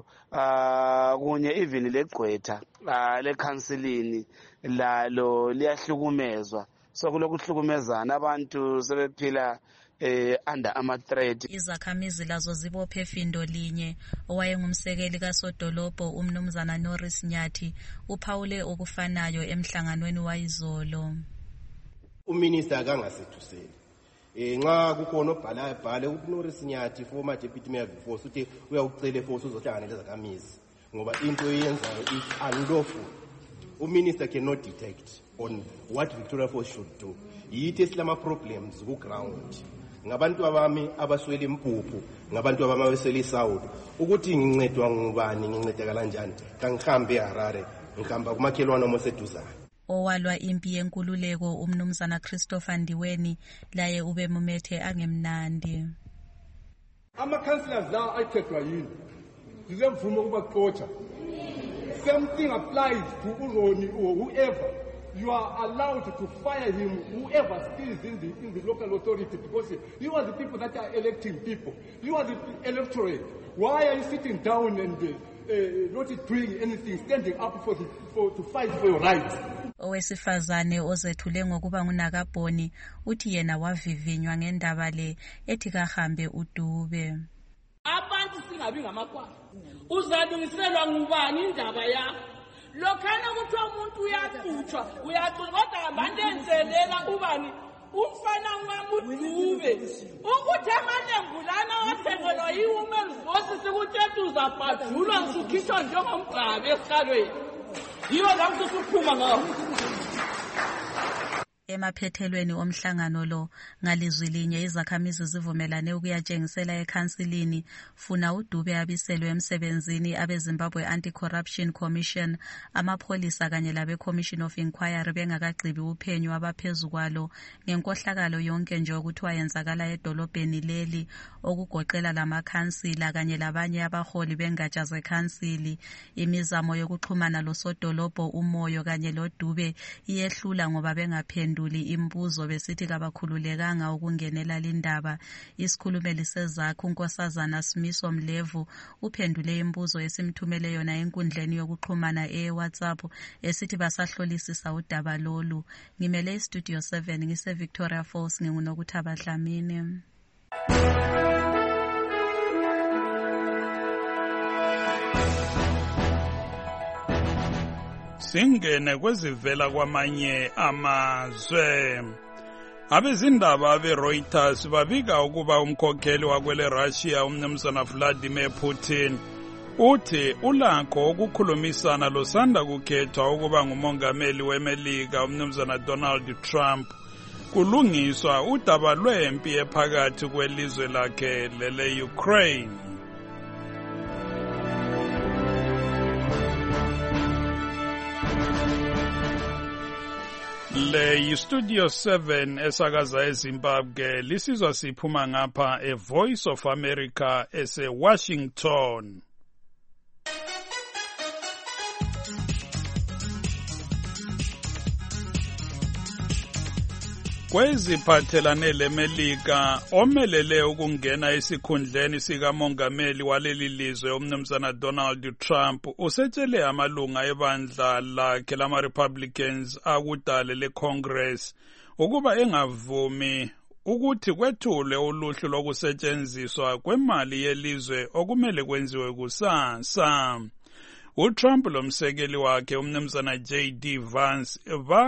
kunye even legqwetha lekhansilini lalo liyahlukumezwa, so kulokuhlukumezana, abantu sebephila under ama-threat. Izakhamizi lazo zibophe findo linye. Owayengumsekeli kasodolobho uMnumzana Norris Nyathi uphawule okufanayo emhlanganweni wayizolo. Uminister akangasethuseli nxa kukhona obhalabhale uNorris Nyathi former deputy mayor before uthi uyawucela force uzohlangana lezakhamizi ngoba into eyenzayo is unlawful. Uminister cannot detect on what Victoria Falls should do. Yithi silama problems ku ground. Ngabantu abami abaswele impuphu, ngabantu abami abaswele iSouth, ukuthi ngincedwa ngubani, ngincedeka kanjani, kangihambe eHarare, ngihamba kumakhelwane omoseduzana. Owalwa impi yenkululeko uMnumzana Christopher Ndiweni laye ube mumethe angemnandi. Ama-councillors la ayithethwa yini zilemvumo ukubaxotsha. Same thing applies to Uroni or whoever. You are allowed to fire him, whoever stays in the local authority, because you are the people that are electing people. You are the electorate. Why are you sitting down and not doing anything, standing up to fight for your rights? Owesifazane ozethule ngokuba nguNakabhoni uthi yena wavivinywa ngendaba le ethi kahambe uDube. Abantu singabi ngamakwala. Uzalungiselwa ngubani indaba yakho? Lokhana ukuthi umuntu uyaxutshwa, kodwa abantu enzelela ubani umfana uDube. Ukuthi amanembulana wathengelwa yiWomen's Voice sikuthi uzabhadulwa ngikhishwa njengomgqabi esihlalweni. Yiyo la kusuphuma ngawo. Emaphethelweni omhlangano lo ngalizwi linye izakhamizi zivumelane ukuyatshengisela ekhansilini funa uDube abiselwe emsebenzini abeZimbabwe Anti-Corruption Commission, amapholisa kanye labe-Commission of Inquiry bengakagqibi uphenyo abaphezu kwalo ngenkohlakalo yonke nje okuthiwa yenzakala edolobheni leli, okugoqela lamakhansila kanye labanye abaholi bengatsha zekhansili. Imizamo yokuxhumana losodolobho uMoyo kanye loDube iyehlula ngoba bengaphenduli imbuzo besithi kabakhululekanga ukungenela lindaba. Isikhulumeli sezakhe uNkosazana Simiso Mlevu uphendule imbuzo esimthumele yona enkundleni yokuxhumana eWhatsApp esithi basahlolisisa udaba lolu. Ngimele iStudio 7 ngise Victoria Falls, nginguNokuthaba Dlamini. Singene kwezivela kwamanye amazwe. Abezindaba beReuters babika ukuba umkhokheli wakwele Russia uMnumzana Vladimir Putin uthi ulakho ukukhulumisana losanda kukhethwa ukuba ngumongameli weMelika uMnumzana Donald Trump kulungiswa udaba lwempi ephakathi kwelizwe lakhe lele Ukraine. Le yiStudio 7 esakaza eZimbabwe, lisizwa siphuma ngapha eVoice of America eseWashington. Kweziphathelane leMelika omelele ukungena esikhundleni sikamongameli waleli lizwe uMnumzana Donald Trump usetshele amalunga ebandla lakhe lama-Republicans akudala leCongress ukuba engavumi ukuthi kwethulwe uluhlu lokusetshenziswa kwemali yelizwe okumele kwenziwe kusasa. uTrump lomsekeli wakhe umnumzana J.D. Vance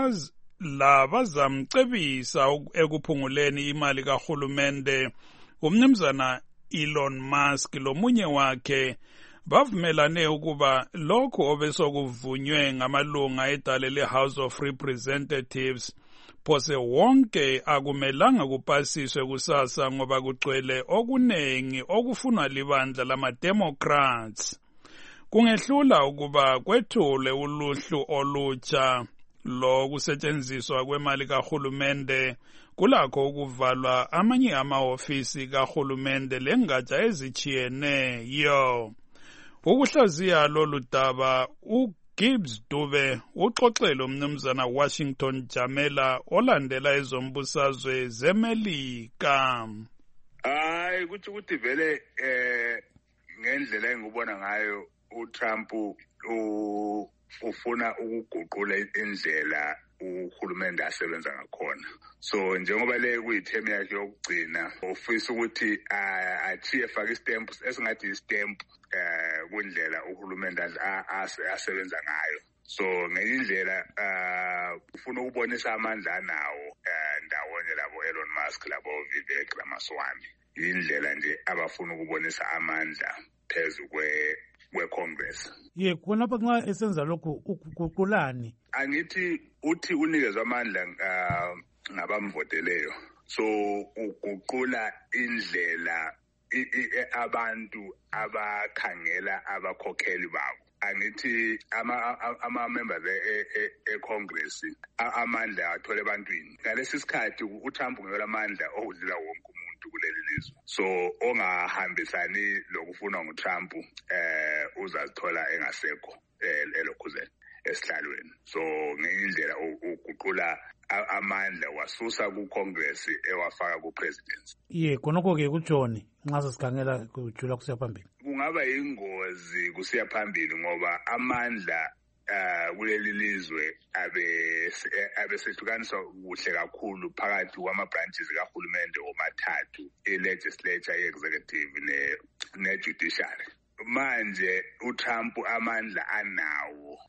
bazamcebisa ekuphunguleni imali kahulumende. Umnumzana Elon Musk lomunye wakhe bavumelane ukuba lokhu obesokuvunywe ngamalunga edale le-House of Representatives phose wonke akumelanga kupasiswe kusasa ngoba kugcwele okuningi okufunwa libandla lama-Democrats. Kungehlula ukuba kwethule uluhlu olutsha lokusetshenziswa kwemali kahulumende, kulakho ukuvalwa amanye amahofisi kahulumende lengatsha ezijiyeneyo. Ukuhlaziya lolu daba uGibbs Dube uxoxele umnumzana Washington Jamela olandela ezombusazwe zeMelika. Ukuthi vele ngendlela engibona ngayo uTrump ufuna ukuguqula indlela uhulumende asebenza ngakhona. So njengoba le kuyithemu yakhe yokugcina ufisa ukuthi achiye faka istamp esingathi istamp kundlela uhulumende asebenza ngayo. So ngenye indlela ufuna ukubonisa amandla anawo ndawonye labo Elon Musk labo Vivek Ramaswamy. Indlela nje abafuna ukubonisa amandla phezu kwe-Congress. Khonapha nxa esenza lokhu ukuguqulani? Angithi uthi unikezwe amandla ngabamvoteleyo. So uguqula indlela abantu abakhangela abakhokheli babo. Angithi ama-members e-Congress amandla athole ebantwini. Ngalesi sikhathi uTrump ungela amandla okudlula wonke umuntu kuleli lizwe. So ongahambisani lokufuna nguTrump uzazithola engasekho elokhuzeni esihlalweni. So ngendlela uguqula amandla wasusa ku-Congress ewafaka ku-presidency. Khonokho ke kujoni nxa sesikhangela kujula kusiya phambili. Kungaba yingozi kusiya phambili ngoba amandla kuleli lizwe abesehlukaniswa kuhle kakhulu phakathi kwama-branches kahulumende omathathu, i-legislature, i-executive ne-judiciary. Manje uTrump amandla anawo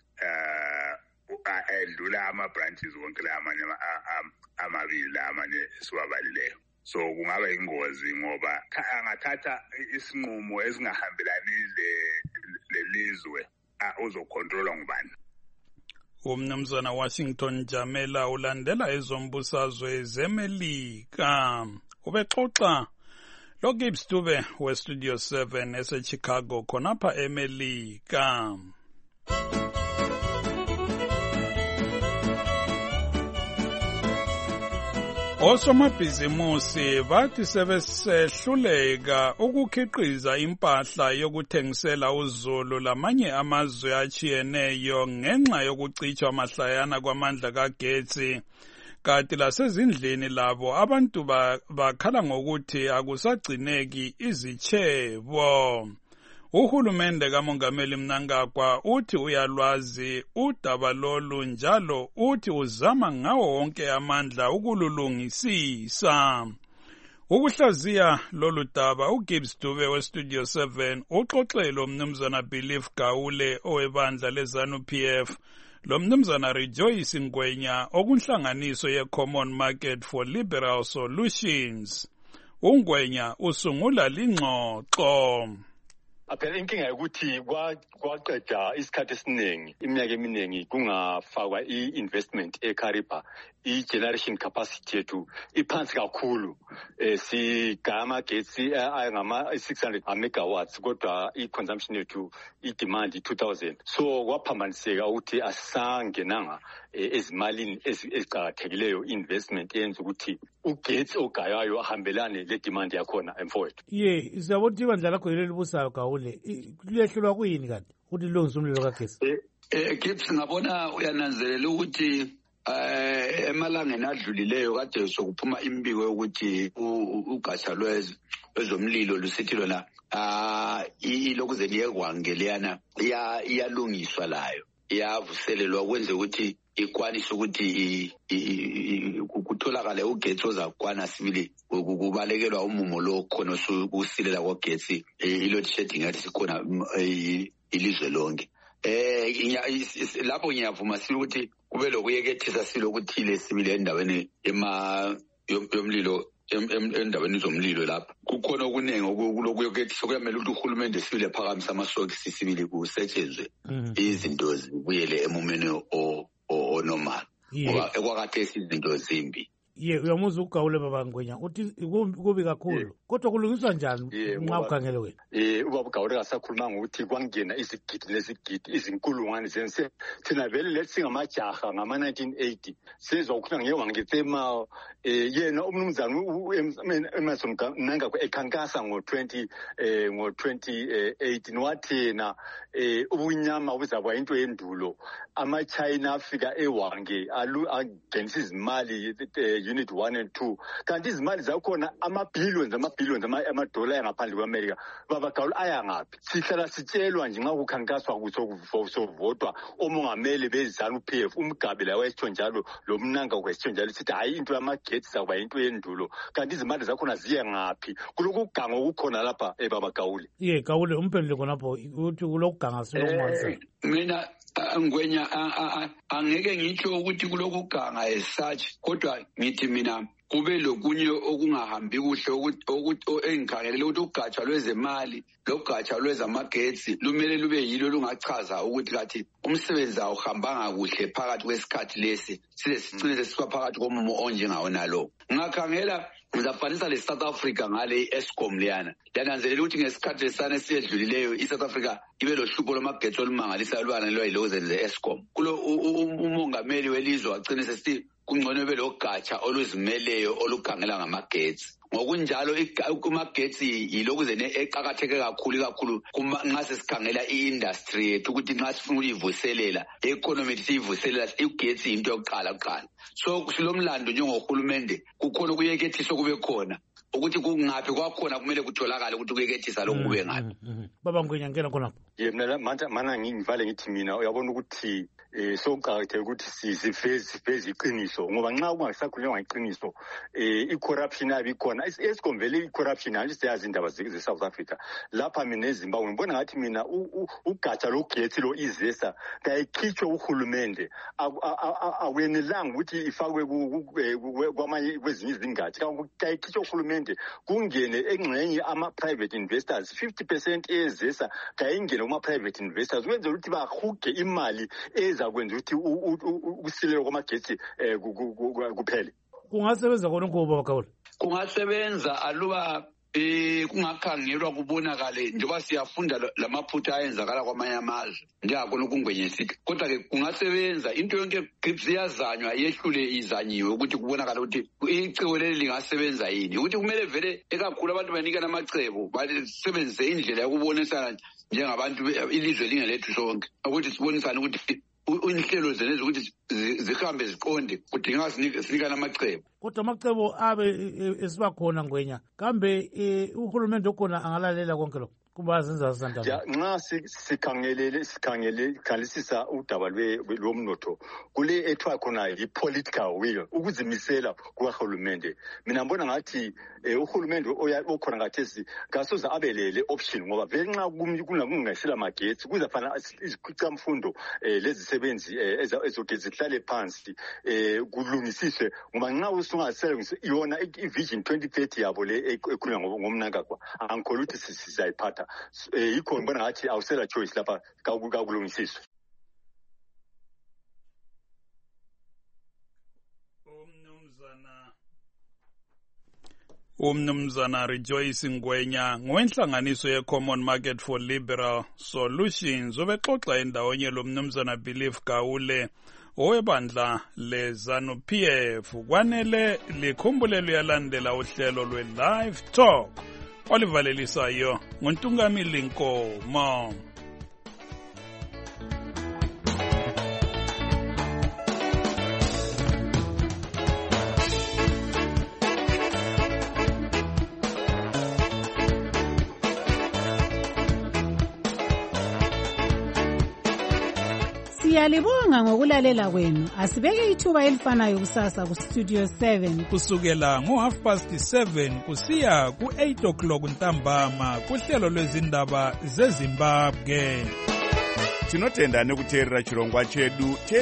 edlula ama-branches wonke la amanye amabili la amanye siwabalileyo. So kungaba ingozi ngoba angathatha isinqumo esingahambelani lelizwe uzokontrola ngubani. Umnumzana Washington Jamela ulandela ezombusazwe zeMelika. Ubexoxa lo Gibbs Dube weStudio 7 eseChicago khonapha eMelika. Osomabhizimusi bathi sebesehluleka ukukhiqiza impahla yokuthengisela uzulu lamanye amazwe achiyeneyo ngenxa yokucitshwa amahlayana kwamandla kagetsi. Kanti lasezindlini labo abantu bakhala ngokuthi akusagcineki izitshebo. Uhulumende kaMongameli Mnangagwa uthi uyalwazi udaba lolu njalo uthi uzama ngawo wonke amandla ukululungisisa. Ukuhlaziya lolu daba uGibbs Dube weStudio 7 uxoxele umnumzana Belief Gawule owebandla leZANU-PF lomnumzana Rejoice Ngwenya okunhlanganiso ye-Common Market for Liberal Solutions. Ungwenya usungula lingxoxo. Phela inkinga yokuthi kwaqeda isikhathi esiningi iminyaka eminingi kungafakwa i-investment eKariba, i-generation capacity yethu iphansi kakhulu. Sigaya amagetsi angama-600 megawatts kodwa i-consumption yethu i-demand 2,000. So kwaphambaniseka ukuthi asisangenanga ezimalini eziqakathekileyo investment eyenza ukuthi ugetsi ogayayo ahambelane le demand yakhona emfowethu. Siyabona ukuthi ibandla lakho yilo libusayo Gawule. Liyehlulwa kuyini kanti ukuthi lilungise umlilo kagesi? Gibbs ngabona uyananzelela ukuthi emalangeni adlulileyo kade sokuphuma imbiko yokuthi ugatsha lwezomlilo lusithi lona ilokuze liyekwangeliana iyalungiswa layo, iyavuselelwa kwenze ukuthi ikwanisa ukuthi kutholakale ugetsi ozakwana sibili kubalekelwa umumo lo khona usilela kogetsi i-load shedding yathi sikhona ilizwe lonke. Lapho ngiyavuma sile ukuthi kube lokuyekethisa sile okuthile sibili endaweni yomlilo endaweni zomlilo lapha kukhona okuningi okulokuyekethisa kuyamele ukuthi uhulumende sibili ephakamisa amasokisi sibili kusetshenzwe izinto zibuyele emumeni onormal ngoba ekwakade izinto zimbi. Uyamuzwa ukugawule baba Ngwenya uthi kubi kakhulu kodwa kulungiswa njani nxa ukhangele wena? Ubaba uGawule kasakhuluma ngokuthi kwangena izigidi lezigidi izinkulungwane zense thina vele lethi singamajaha ngama-1980 sizwa ukukhuluma ngewangitsema yena umnumzana Emerson Mnangagwa ekhankasa ngo-2018 wathena ubunyama buzaba into yendulo ama-China afika ewange angenisa izimali unit 1 and 2 kanti izimali zakhona ama-billions ama-dollar angaphandle kwe-America. Baba Gawule ayangaphi? Sihlala sitshelwa nje nxa kukhankaswa kusovotwa omongameli beZANU-PF uMgabe la wesitsho njalo lo Mnangagwa wesitsho njalo sithi hayi into yamagetsi zakuba into yendulo kanti izimali zakhona ziye ngaphi? Kulokuganga okukhona lapha Baba Gawule. Gawule umphendule khonapho uthi kulokuganga silokumanisa. Mina Ngwenya angeke ngitsho ukuthi kulokuganga as such kodwa ngithi mina kube lokunye okungahambi kuhle engikhangelele ukuthi ugatsha lwezemali logatsha lwezamagetsi lumele lube yilo lungachaza ukuthi kathi umsebenzi awuhambanga kuhle phakathi kwesikhathi lesi sicine sesiba phakathi komumo onjengawona lo. Ngakhangela ngizafanisa le South Africa ngale Eskom leyana yananzelela ukuthi ngesikhathi lesane siyedlulileyo iSouth Africa ibe lohlupho lwamagetsi olumangalisa lwana lwayilozenze Eskom kulo umongameli welizwe wagcina sesithi kungcono belogatsha oluzimeleyo olukhangela ngamagetsi. Ngokunjalo kumagetsi yilokuzene eqakatheke kakhulu nxa sesikhangela i-industry yethu ukuthi nxa sifuna ukuyivuselela economy siyivuselela igetsi into yokuqala. So silomlando njengohulumende kukhona ukuyekethisa kube khona ukuthi kungaphi kwakhona kumele kutholakale ukuthi ukuyekethisa lokhu kube ngaphi. Baba Ngwenya ngena khona. Mina mana ngivale ngithi mina uyabona ukuthi sokuqakatheke ukuthi siveze iqiniso ngoba nxa kungasakhulunywa ngeqiniso i-corruption abikhona Eskom vele i-corruption anje siyazi indaba ze-South Africa lapha mina eZimbabwe ngibona ngathi mina ugatsha logetsi lo izesa kayikhitshwe uhulumende awenelanga ukuthi ifakwe kwamanye kwezinye izingatsha kayikhitshwe uhulumende kungene engxenye ama-private investors 50% ezesa kayingene kuma-private investors kwenzela ukuthi bahuge imali ezakwenza ukuthi ukusilelwa kwamagetsi kuphele. Kungasebenza khonokho Baba Gawule? Kungasebenza aluba kungakhangelwa kubonakale njengoba siyafunda lamaphutha ayenzakala kwamanye amazwe njengakhona ukungwenyesika kodwa-ke kungasebenza into yonke ziyazanywa yehlule izanyiwe ukuthi kubonakale ukuthi icebo leli lingasebenza yini ukuthi kumele vele ekakhulu abantu banikana amacebo basebenzise indlela yokubonisana njengabantu ilizwe lingelethu sonke ukuthi sibonisane ukuthi inhlelo zenezi ukuthi zihambe ziqonde kudinga sinikana amacebo kodwa amacebo abe esiba khona Ngwenya kambe uhulumende okhona angalalela konke lokho kuba zenza sandaba nxa sikhangelisisa udaba lomnotho kule ethiwa khona yi-political will ukuzimisela kukahulumende. Mina ngibona ngathi uhulumende okhona ngathesi kasoze abelele option ngoba vele nxa kungasela magetsi kuzafana izikhwicamfundo lezisebenzi ezoke zihlale phansi kulungisiswe ngoba nxa usungasebenzisa yona i-vision 2030 yabo le ekhulunywa ngomnangagwa angikholwa ukuthi sizayiphatha yikho ngibona ngathi awusela choice lapha kakulungisiswe. Umnumzana Rejoice Ngwenya ngowenhlanganiso ye-Common Market for Liberal Solutions ubexoxa endawonye lo mnumzana Belief Gawule owebandla le-ZANU-PF kwanele likhumbule luyalandela uhlelo lwe-Live Talk olivalelisayo nguNtungamili Nkomo. Siyalibonga ngokulalela kwenu. Asibeke ithuba elifanayo kusasa ku Studio 7 kusukela ngo7:30 kusiya ku8 ntambama kuhlelo lwezindaba zeZimbabwe. Tinotenda nekuteerera chirongwa chedu